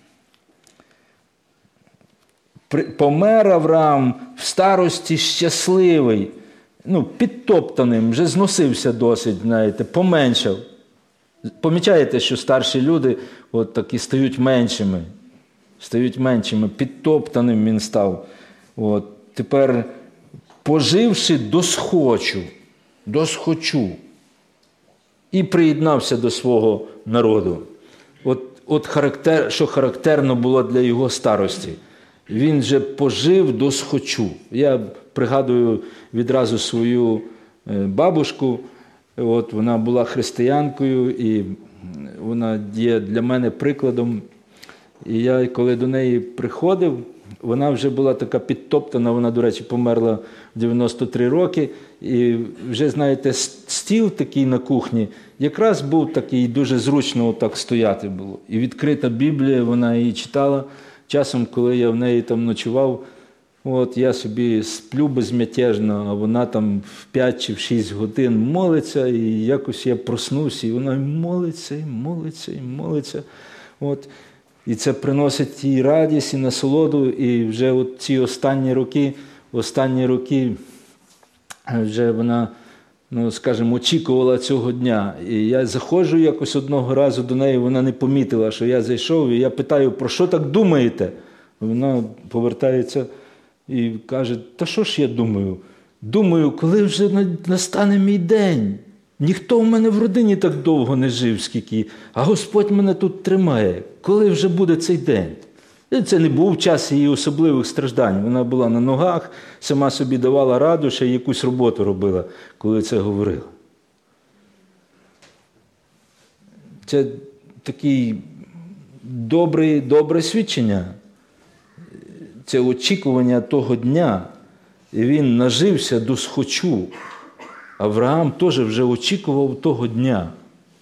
помер Авраам в старості щасливий, ну, підтоптаним, вже зносився досить, знаєте, поменшав. Помічаєте, що старші люди от такі стають меншими, стають меншими, підтоптаним він став. От. Тепер, поживши, досхочу, досхочу, і приєднався до свого народу. От, от характер, що характерно було для його старості. Він же пожив досхочу. Я пригадую відразу свою бабушку. От вона була християнкою, і вона є для мене прикладом. І я, коли до неї приходив, вона вже була така підтоптана, вона, до речі, померла в дев'яносто три роки. І вже, знаєте, стіл такий на кухні, якраз був такий, дуже зручно отак стояти було. І відкрита Біблія, вона її читала. Часом, коли я в неї там ночував, от я собі сплю безмятежно, а вона там в п'ять чи в шість годин молиться, і якось я проснусь, і вона молиться, і молиться, і молиться. От. І це приносить і радість, і насолоду, і вже от ці останні роки, останні роки вже вона, ну, скажімо, очікувала цього дня. І я заходжу якось одного разу до неї, вона не помітила, що я зайшов, і я питаю, про що так думаєте? Вона повертається і каже, та що ж я думаю? Думаю, коли вже настане мій день? Ніхто в мене в родині так довго не жив, скільки, а Господь мене тут тримає. Коли вже буде цей день? І це не був час її особливих страждань. Вона була на ногах, сама собі давала раду, ще якусь роботу робила, коли це говорила. Це таке добре, добре свідчення. Це очікування того дня. І він нажився до схочу. Авраам теж вже очікував того дня.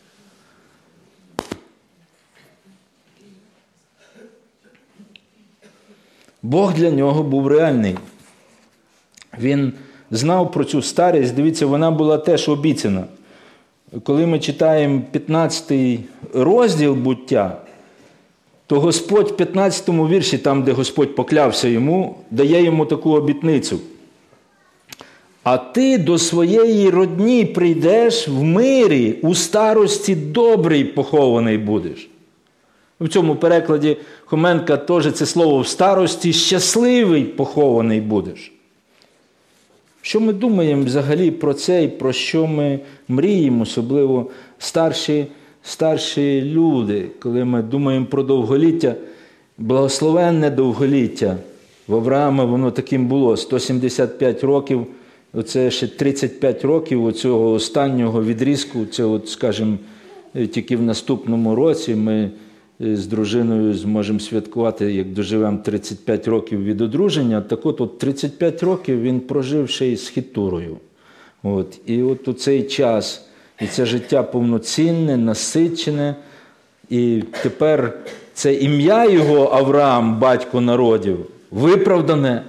Бог для нього був реальний. Він знав про цю старість, дивіться, вона була теж обіцяна. Коли ми читаємо п'ятнадцятий розділ буття, то Господь в п'ятнадцятому вірші, там, де Господь поклявся йому, дає йому таку обітницю. «А ти до своєї родні прийдеш в мирі, у старості добрий похований будеш». В цьому перекладі Хоменка теж це слово «в старості щасливий похований будеш». Що ми думаємо взагалі про це і про що ми мріємо, особливо старші, старші люди, коли ми думаємо про довголіття, благословенне довголіття. В Авраама воно таким було, сто сімдесят п'ять років, оце ще тридцять п'ять років оцього останнього відрізку, це, от, скажімо, тільки в наступному році ми з дружиною зможемо святкувати, як доживемо тридцять п'ять років від одруження. Так от, от тридцять п'ять років він прожив ще й з хітурою. От. І от у цей час, і це життя повноцінне, насичене, і тепер це ім'я його Авраам, батько народів, виправдане.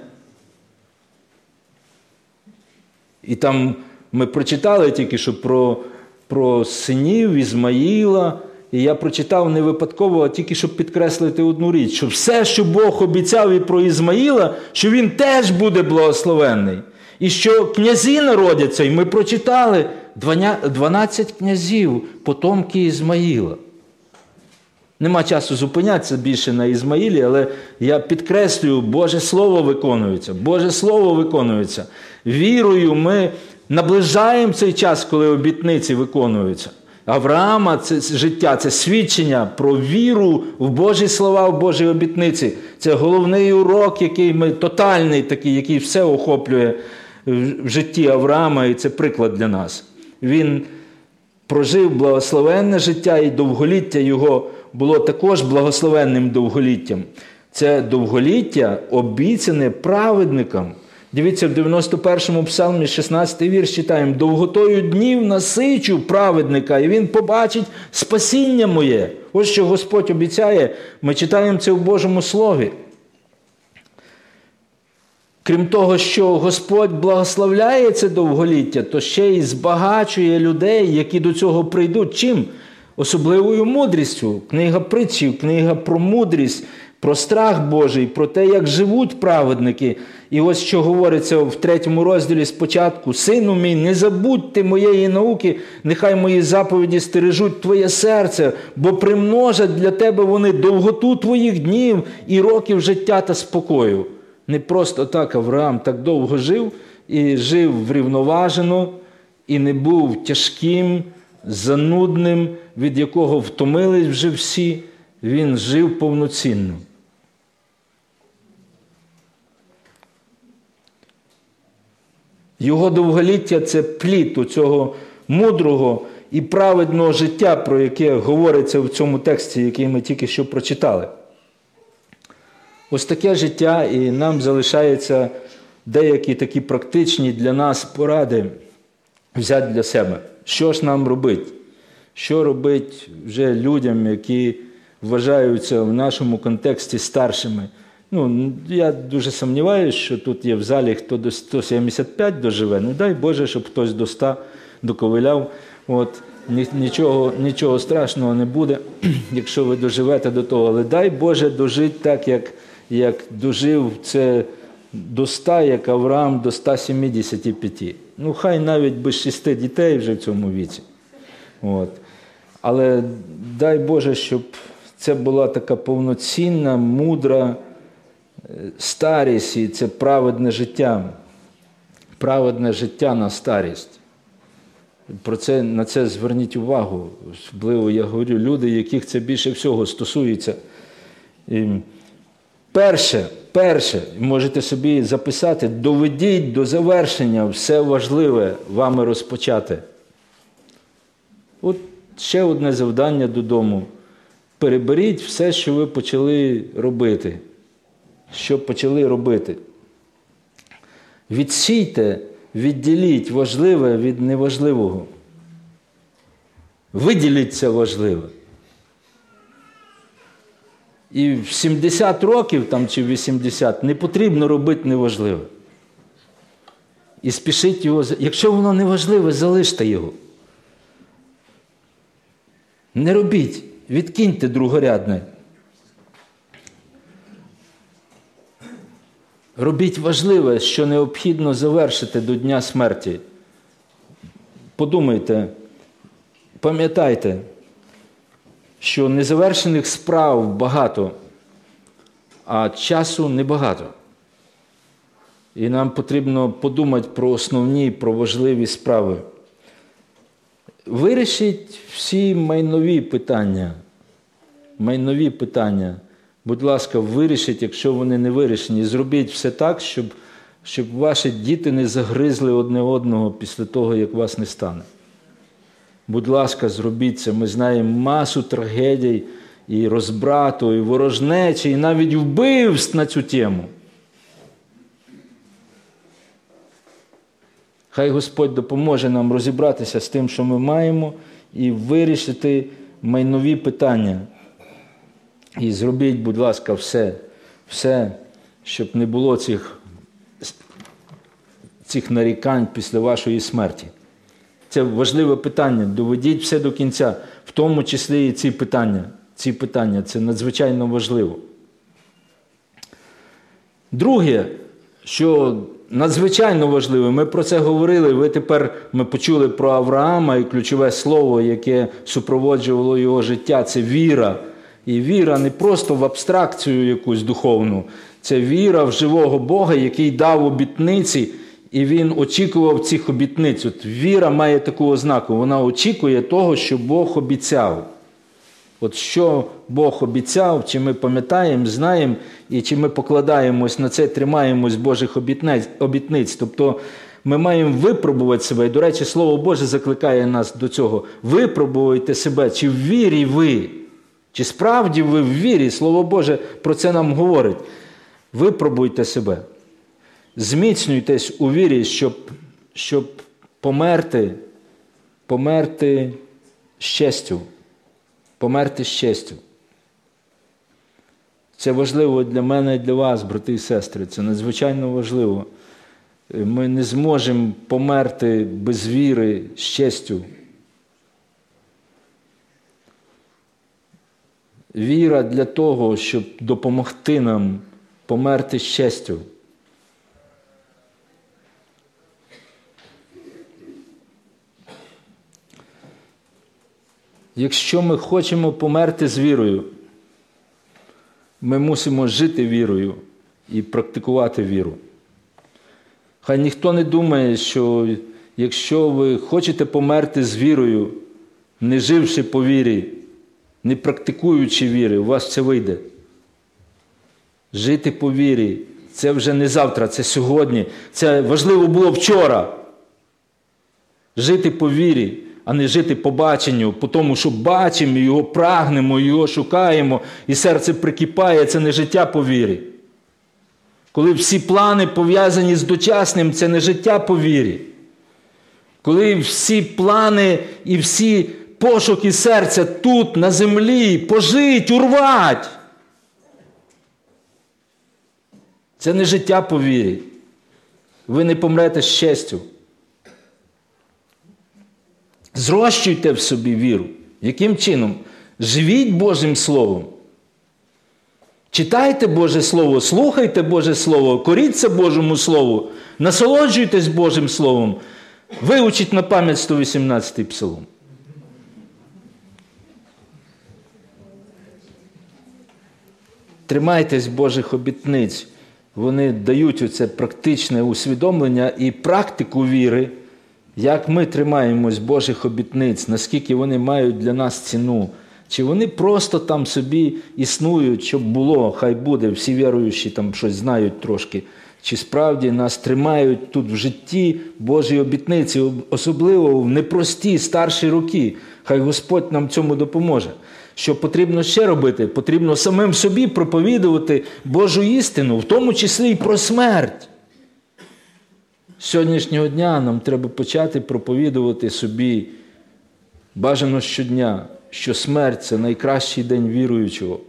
І там ми прочитали тільки, що про, про синів Ізмаїла, і я прочитав не випадково, а тільки, щоб підкреслити одну річ, що все, що Бог обіцяв і про Ізмаїла, що він теж буде благословенний. І що князі народяться, і ми прочитали дванадцять князів, потомки Ізмаїла. Нема часу зупинятися більше на Ізмаїлі, але я підкреслюю, Боже Слово виконується, Боже Слово виконується. Вірою ми наближаємо цей час, коли обітниці виконуються. Авраама це життя, це свідчення про віру в Божі слова, в Божі обітниці. Це головний урок, який ми, тотальний такий, який все охоплює в житті Авраама, і це приклад для нас. Він прожив благословенне життя, і довголіття його було також благословенним довголіттям. Це довголіття обіцяне праведникам. Дивіться, в дев'яносто першому псалмі, шістнадцятий вірш читаємо: «Довготою днів насичу праведника, і він побачить спасіння моє». Ось що Господь обіцяє, ми читаємо це в Божому Слові. Крім того, що Господь благословляє це довголіття, то ще й збагачує людей, які до цього прийдуть. Чим? Особливою мудрістю. Книга притчів, книга про мудрість, про страх Божий, про те, як живуть праведники. І ось що говориться в третьому розділі спочатку: «Сину мій, не забудь ти моєї науки, нехай мої заповіді стережуть твоє серце, бо примножать для тебе вони довготу твоїх днів і років життя та спокою». Не просто так Авраам так довго жив, і жив врівноважено, і не був тяжким, занудним, від якого втомились вже всі. Він жив повноцінно. Його довголіття – це плід у цього мудрого і праведного життя, про яке говориться в цьому тексті, який ми тільки що прочитали. Ось таке життя, і нам залишається деякі такі практичні для нас поради взяти для себе. Що ж нам робити? Що робити вже людям, які вважаються в нашому контексті старшими? Ну, я дуже сумніваюся, що тут є в залі, хто до сто сімдесят п'ять доживе. Не дай Боже, щоб хтось до ста доковиляв. От, нічого, нічого страшного не буде, якщо ви доживете до того. Але дай Боже дожити так, як, як дожив це до ста, як Авраам до ста сімдесяти п'яти. Ну, хай навіть без шести дітей вже в цьому віці. От. Але дай Боже, щоб це була така повноцінна, мудра старість, і це праведне життя. Праведне життя на старість. Про це, на це зверніть увагу. Особливо, я говорю, люди, яких це більше всього стосується. І перше, перше, можете собі записати: доведіть до завершення все важливе вами розпочати. От ще одне завдання додому. Переберіть все, що ви почали робити. Що почали робити. Відсійте, відділіть важливе від неважливого. Виділіть це важливе. І в сімдесят років там, чи вісімдесят не потрібно робити неважливе. І спішіть його, якщо воно неважливе, залиште його. Не робіть, відкиньте другорядне. Робіть важливе, що необхідно завершити до дня смерті. Подумайте, пам'ятайте, що незавершених справ багато, а часу небагато. І нам потрібно подумати про основні, про важливі справи. Вирішіть всі майнові питання. Майнові питання. Будь ласка, вирішіть, якщо вони не вирішені. Зробіть все так, щоб, щоб ваші діти не загризли одне одного після того, як вас не стане. Будь ласка, зробіть це. Ми знаємо масу трагедій і розбрату, і ворожнечі, і навіть вбивств на цю тему. Хай Господь допоможе нам розібратися з тим, що ми маємо, і вирішити майнові питання. І зробіть, будь ласка, все, все, щоб не було цих, цих нарікань після вашої смерті. Це важливе питання. Доведіть все до кінця, в тому числі і ці питання. Ці питання, це надзвичайно важливо. Друге, що надзвичайно важливо, ми про це говорили, ви тепер, ми почули про Авраама, і ключове слово, яке супроводжувало його життя, це віра. І віра не просто в абстракцію якусь духовну, це віра в живого Бога, який дав обітниці, і він очікував цих обітниць. От віра має таку ознаку, вона очікує того, що Бог обіцяв. От що Бог обіцяв, чи ми пам'ятаємо, знаємо, і чи ми покладаємось на це, тримаємось Божих обітниць. обітниць. Тобто ми маємо випробувати себе. І, до речі, Слово Боже закликає нас до цього. Випробуйте себе, чи в вірі ви, чи справді ви в вірі. Слово Боже про це нам говорить. Випробуйте себе. Зміцнюйтесь у вірі, щоб, щоб померти, померти з честю. Померти з честю. Це важливо для мене і для вас, брати і сестри. Це надзвичайно важливо. Ми не зможемо померти без віри з честю. Віра для того, щоб допомогти нам померти з честю. Якщо ми хочемо померти з вірою, ми мусимо жити вірою і практикувати віру. Хай ніхто не думає, що якщо ви хочете померти з вірою, не живши по вірі, не практикуючи віри, у вас це вийде. Жити по вірі – це вже не завтра, це сьогодні. Це важливо було вчора. Жити по вірі, а не жити по баченню, по тому, що бачимо, його прагнемо, його шукаємо, і серце прикипає, це не життя по вірі. Коли всі плани пов'язані з дочасним, це не життя по вірі. Коли всі плани і всі пошуки серця тут, на землі, пожить, урвать, це не життя по вірі. Ви не помрете з честю. Зрощуйте в собі віру. Яким чином? Живіть Божим Словом. Читайте Боже Слово, слухайте Боже Слово, коріться Божому Слову, насолоджуйтесь Божим Словом. Вивчіть на пам'ять сто вісімнадцятий псалом. Тримайтесь Божих обітниць. Вони дають оце практичне усвідомлення і практику віри, як ми тримаємось Божих обітниць, наскільки вони мають для нас ціну. Чи вони просто там собі існують, щоб було, хай буде, всі віруючі там щось знають трошки. Чи справді нас тримають тут в житті Божі обітниці, особливо в непрості старші роки. Хай Господь нам цьому допоможе. Що потрібно ще робити? Потрібно самим собі проповідувати Божу істину, в тому числі і про смерть. З сьогоднішнього дня нам треба почати проповідувати собі, бажано щодня, що смерть – це найкращий день віруючого.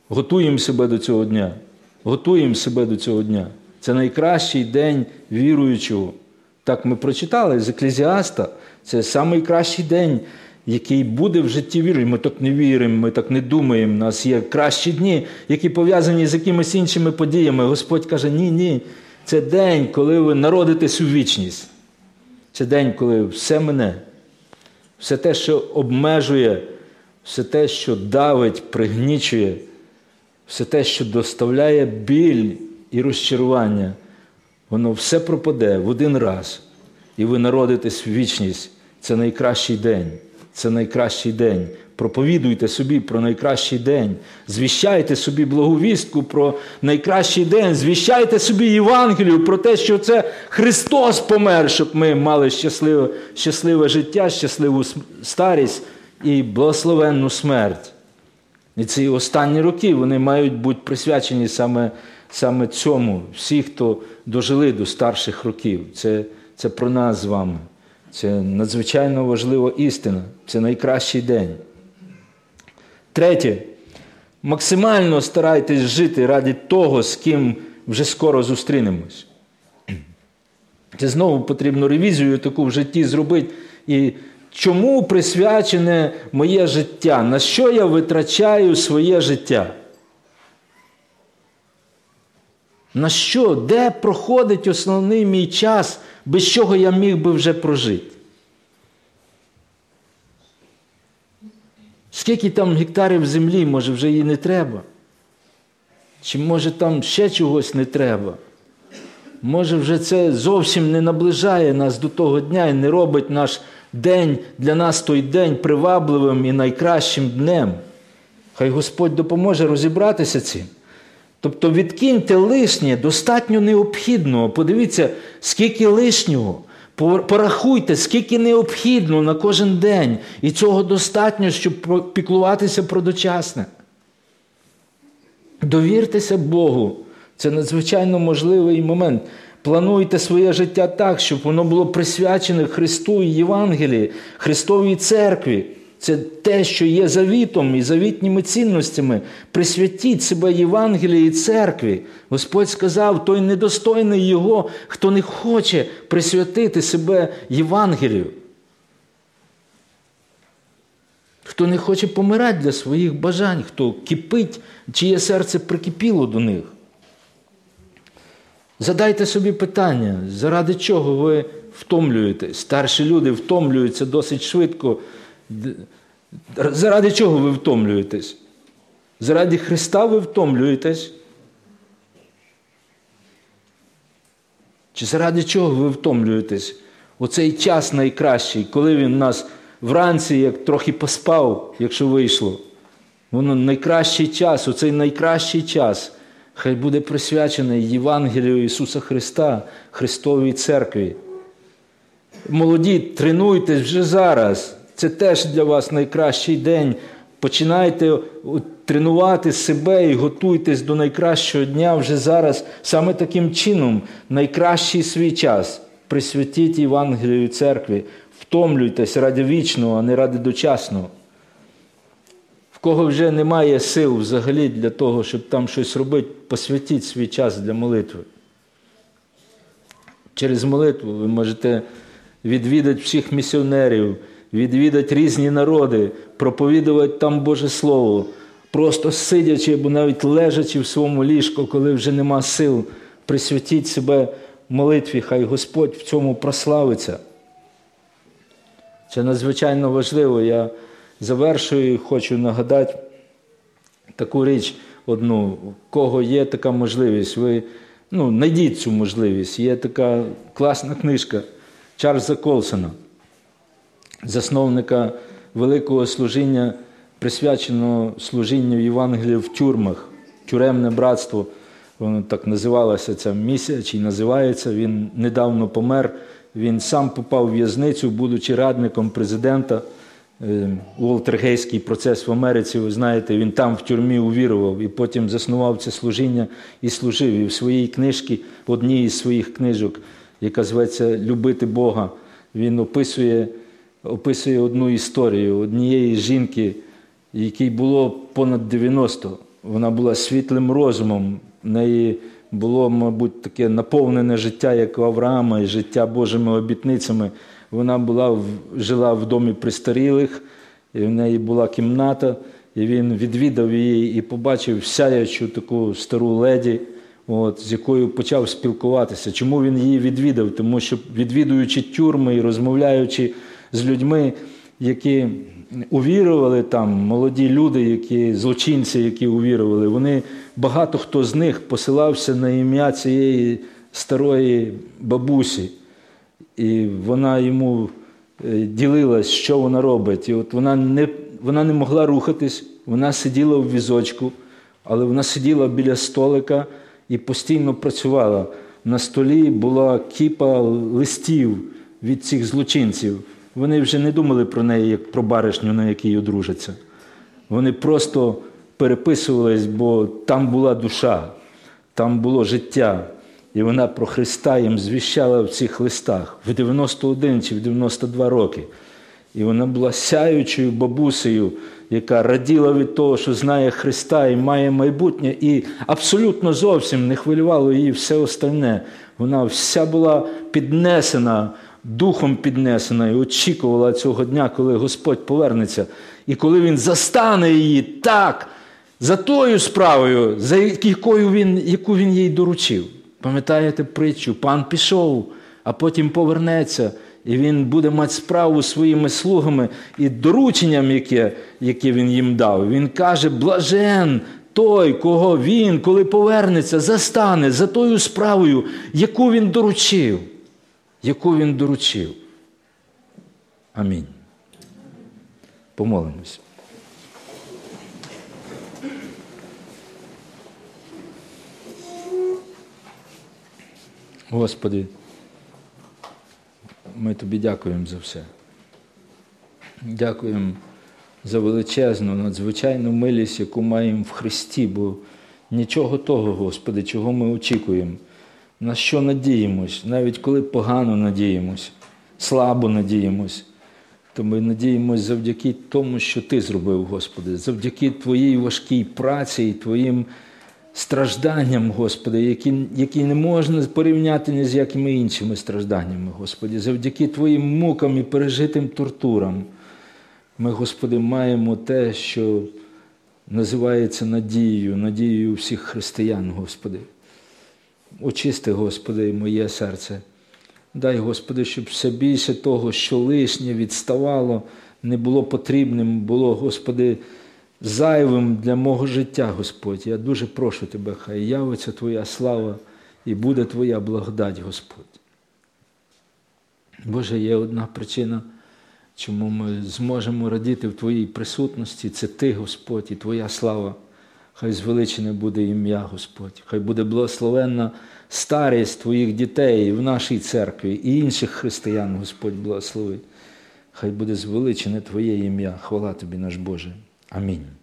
Готуємо себе до цього дня. Готуємо себе до цього дня. Це найкращий день віруючого. Так ми прочитали з Еклезіаста. Це найкращий день, який буде в житті віруючого. Ми так не віримо, ми так не думаємо. У нас є кращі дні, які пов'язані з якимись іншими подіями. Господь каже, ні, ні. Це день, коли ви народитесь у вічність. Це день, коли все мине. Все те, що обмежує, все те, що давить, пригнічує, все те, що доставляє біль і розчарування, воно все пропаде в один раз. І ви народитесь в вічність. Це найкращий день. Це найкращий день. Проповідуйте собі про найкращий день. Звіщайте собі благовістку про найкращий день. Звіщайте собі Євангелію про те, що це Христос помер, щоб ми мали щасливе, щасливе життя, щасливу старість і благословенну смерть. І ці останні роки, вони мають бути присвячені саме, саме цьому. Всі, хто дожили до старших років. Це, це про нас з вами. Це надзвичайно важлива істина. Це найкращий день. Третє. Максимально старайтесь жити ради того, з ким вже скоро зустрінемось. Це знову потрібно ревізію таку в житті зробити. І чому присвячене моє життя? На що я витрачаю своє життя? На що? Де проходить основний мій час, без чого я міг би вже прожити? Скільки там гектарів землі, може вже їй не треба? Чи може там ще чогось не треба? Може вже це зовсім не наближає нас до того дня і не робить наш день, для нас той день привабливим і найкращим днем? Хай Господь допоможе розібратися цим. Тобто відкиньте лишнє, достатньо необхідного. Подивіться, скільки лишнього. Порахуйте, скільки необхідно на кожен день. І цього достатньо, щоб піклуватися про дочасне. Довіртеся Богу. Це надзвичайно можливий момент. Плануйте своє життя так, щоб воно було присвячене Христу і Євангелії, Христовій церкві. Це те, що є завітом і завітніми цінностями. Присвятіть себе Євангелії і церкві. Господь сказав, той недостойний Його, хто не хоче присвятити себе Євангелію. Хто не хоче помирати для своїх бажань, хто кипить, чиє серце прикипіло до них. Задайте собі питання, заради чого ви втомлюєтесь? Старші люди втомлюються досить швидко. Заради чого ви втомлюєтесь? Заради Христа ви втомлюєтесь? Чи заради чого ви втомлюєтесь? Оцей час найкращий, коли він нас вранці, як трохи поспав, якщо вийшло. Воно найкращий час, оцей найкращий час, хай буде присвячений Євангелію Ісуса Христа, Христовій церкві. Молоді, тренуйтесь вже зараз. Це теж для вас найкращий день. Починайте тренувати себе і готуйтесь до найкращого дня вже зараз. Саме таким чином, найкращий свій час присвятіть Євангелію церкві. Втомлюйтесь ради вічного, а не ради дочасного. В кого вже немає сил взагалі для того, щоб там щось робити, посвятіть свій час для молитви. Через молитву ви можете відвідати всіх місіонерів, відвідати різні народи, проповідувати там Боже Слово, просто сидячи або навіть лежачи в своєму ліжку, коли вже нема сил, присвятіть себе молитві, хай Господь в цьому прославиться. Це надзвичайно важливо. Я завершую і хочу нагадати таку річ одну. У кого є така можливість, ви ну, знайдіть цю можливість. Є така класна книжка Чарльза Колсона, засновника великого служіння, присвяченого служінню Євангелію в тюрмах. Тюремне братство, воно так називалася ця місія, чи називається. Він недавно помер. Він сам попав в в'язницю, будучи радником президента. Уолтергейський процес в Америці, ви знаєте, він там в тюрмі увірував і потім заснував це служіння і служив. І в своїй книжці, в одній із своїх книжок, яка зветься «Любити Бога», він описує, описує одну історію однієї жінки, якій було понад дев'яносто. вона була світлим розумом, в неї було, мабуть, таке наповнене життя, як у Авраама, і життя Божими обітницями. Вона була, жила в домі престарілих, і в неї була кімната, і він відвідав її і побачив сяючу таку стару леді, от, з якою почав спілкуватися. Чому він її відвідав? Тому що, відвідуючи тюрми і розмовляючи з людьми, які увірували там, молоді люди, які, злочинці, які увірували, вони, багато хто з них посилався на ім'я цієї старої бабусі. І вона йому ділилась, що вона робить. І от вона не, вона не могла рухатись, вона сиділа в візочку, але вона сиділа біля столика і постійно працювала. На столі була кіпа листів від цих злочинців. Вони вже не думали про неї, як про баришню, на якій одружаться. Вони просто переписувались, бо там була душа, там було життя. І вона про Христа їм звіщала в цих листах в дев'яносто один чи в дев'яносто два роки. І вона була сяючою бабусею, яка раділа від того, що знає Христа і має майбутнє, і абсолютно зовсім не хвилювало її все остальне. Вона вся була піднесена, духом піднесена і очікувала цього дня, коли Господь повернеться. І коли Він застане її так, за тою справою, за якою він, яку Він їй доручив. Пам'ятаєте притчу? Пан пішов, а потім повернеться, і він буде мати справу зі своїми слугами і дорученням, яке, яке він їм дав. Він каже, блажен той, кого він, коли повернеться, застане за тою справою, яку він доручив. Яку він доручив. Амінь. Помолимось. Господи, ми Тобі дякуємо за все. Дякуємо за величезну, надзвичайну милість, яку маємо в Христі, бо нічого того, Господи, чого ми очікуємо, на що надіємось, навіть коли погано надіємось, слабо надіємось, то ми надіємось завдяки тому, що Ти зробив, Господи, завдяки Твоїй важкій праці і Твоїм стражданням, Господи, які, які не можна порівняти ні з якими іншими стражданнями, Господи, завдяки Твоїм мукам і пережитим тортурам. Ми, Господи, маємо те, що називається надією, надією всіх християн, Господи. Очисти, Господи, моє серце. Дай, Господи, щоб все більше того, що лишнє відставало, не було потрібним, було, Господи, зайвим для мого життя, Господь. Я дуже прошу Тебе, хай явиться Твоя слава і буде Твоя благодать, Господь. Боже, є одна причина, чому ми зможемо радіти в Твоїй присутності. Це Ти, Господь, і Твоя слава. Хай звеличене буде ім'я, Господь. Хай буде благословенна старість Твоїх дітей в нашій церкві і інших християн, Господь, благослови. Хай буде звеличене Твоє ім'я. Хвала Тобі, наш Боже. Амінь.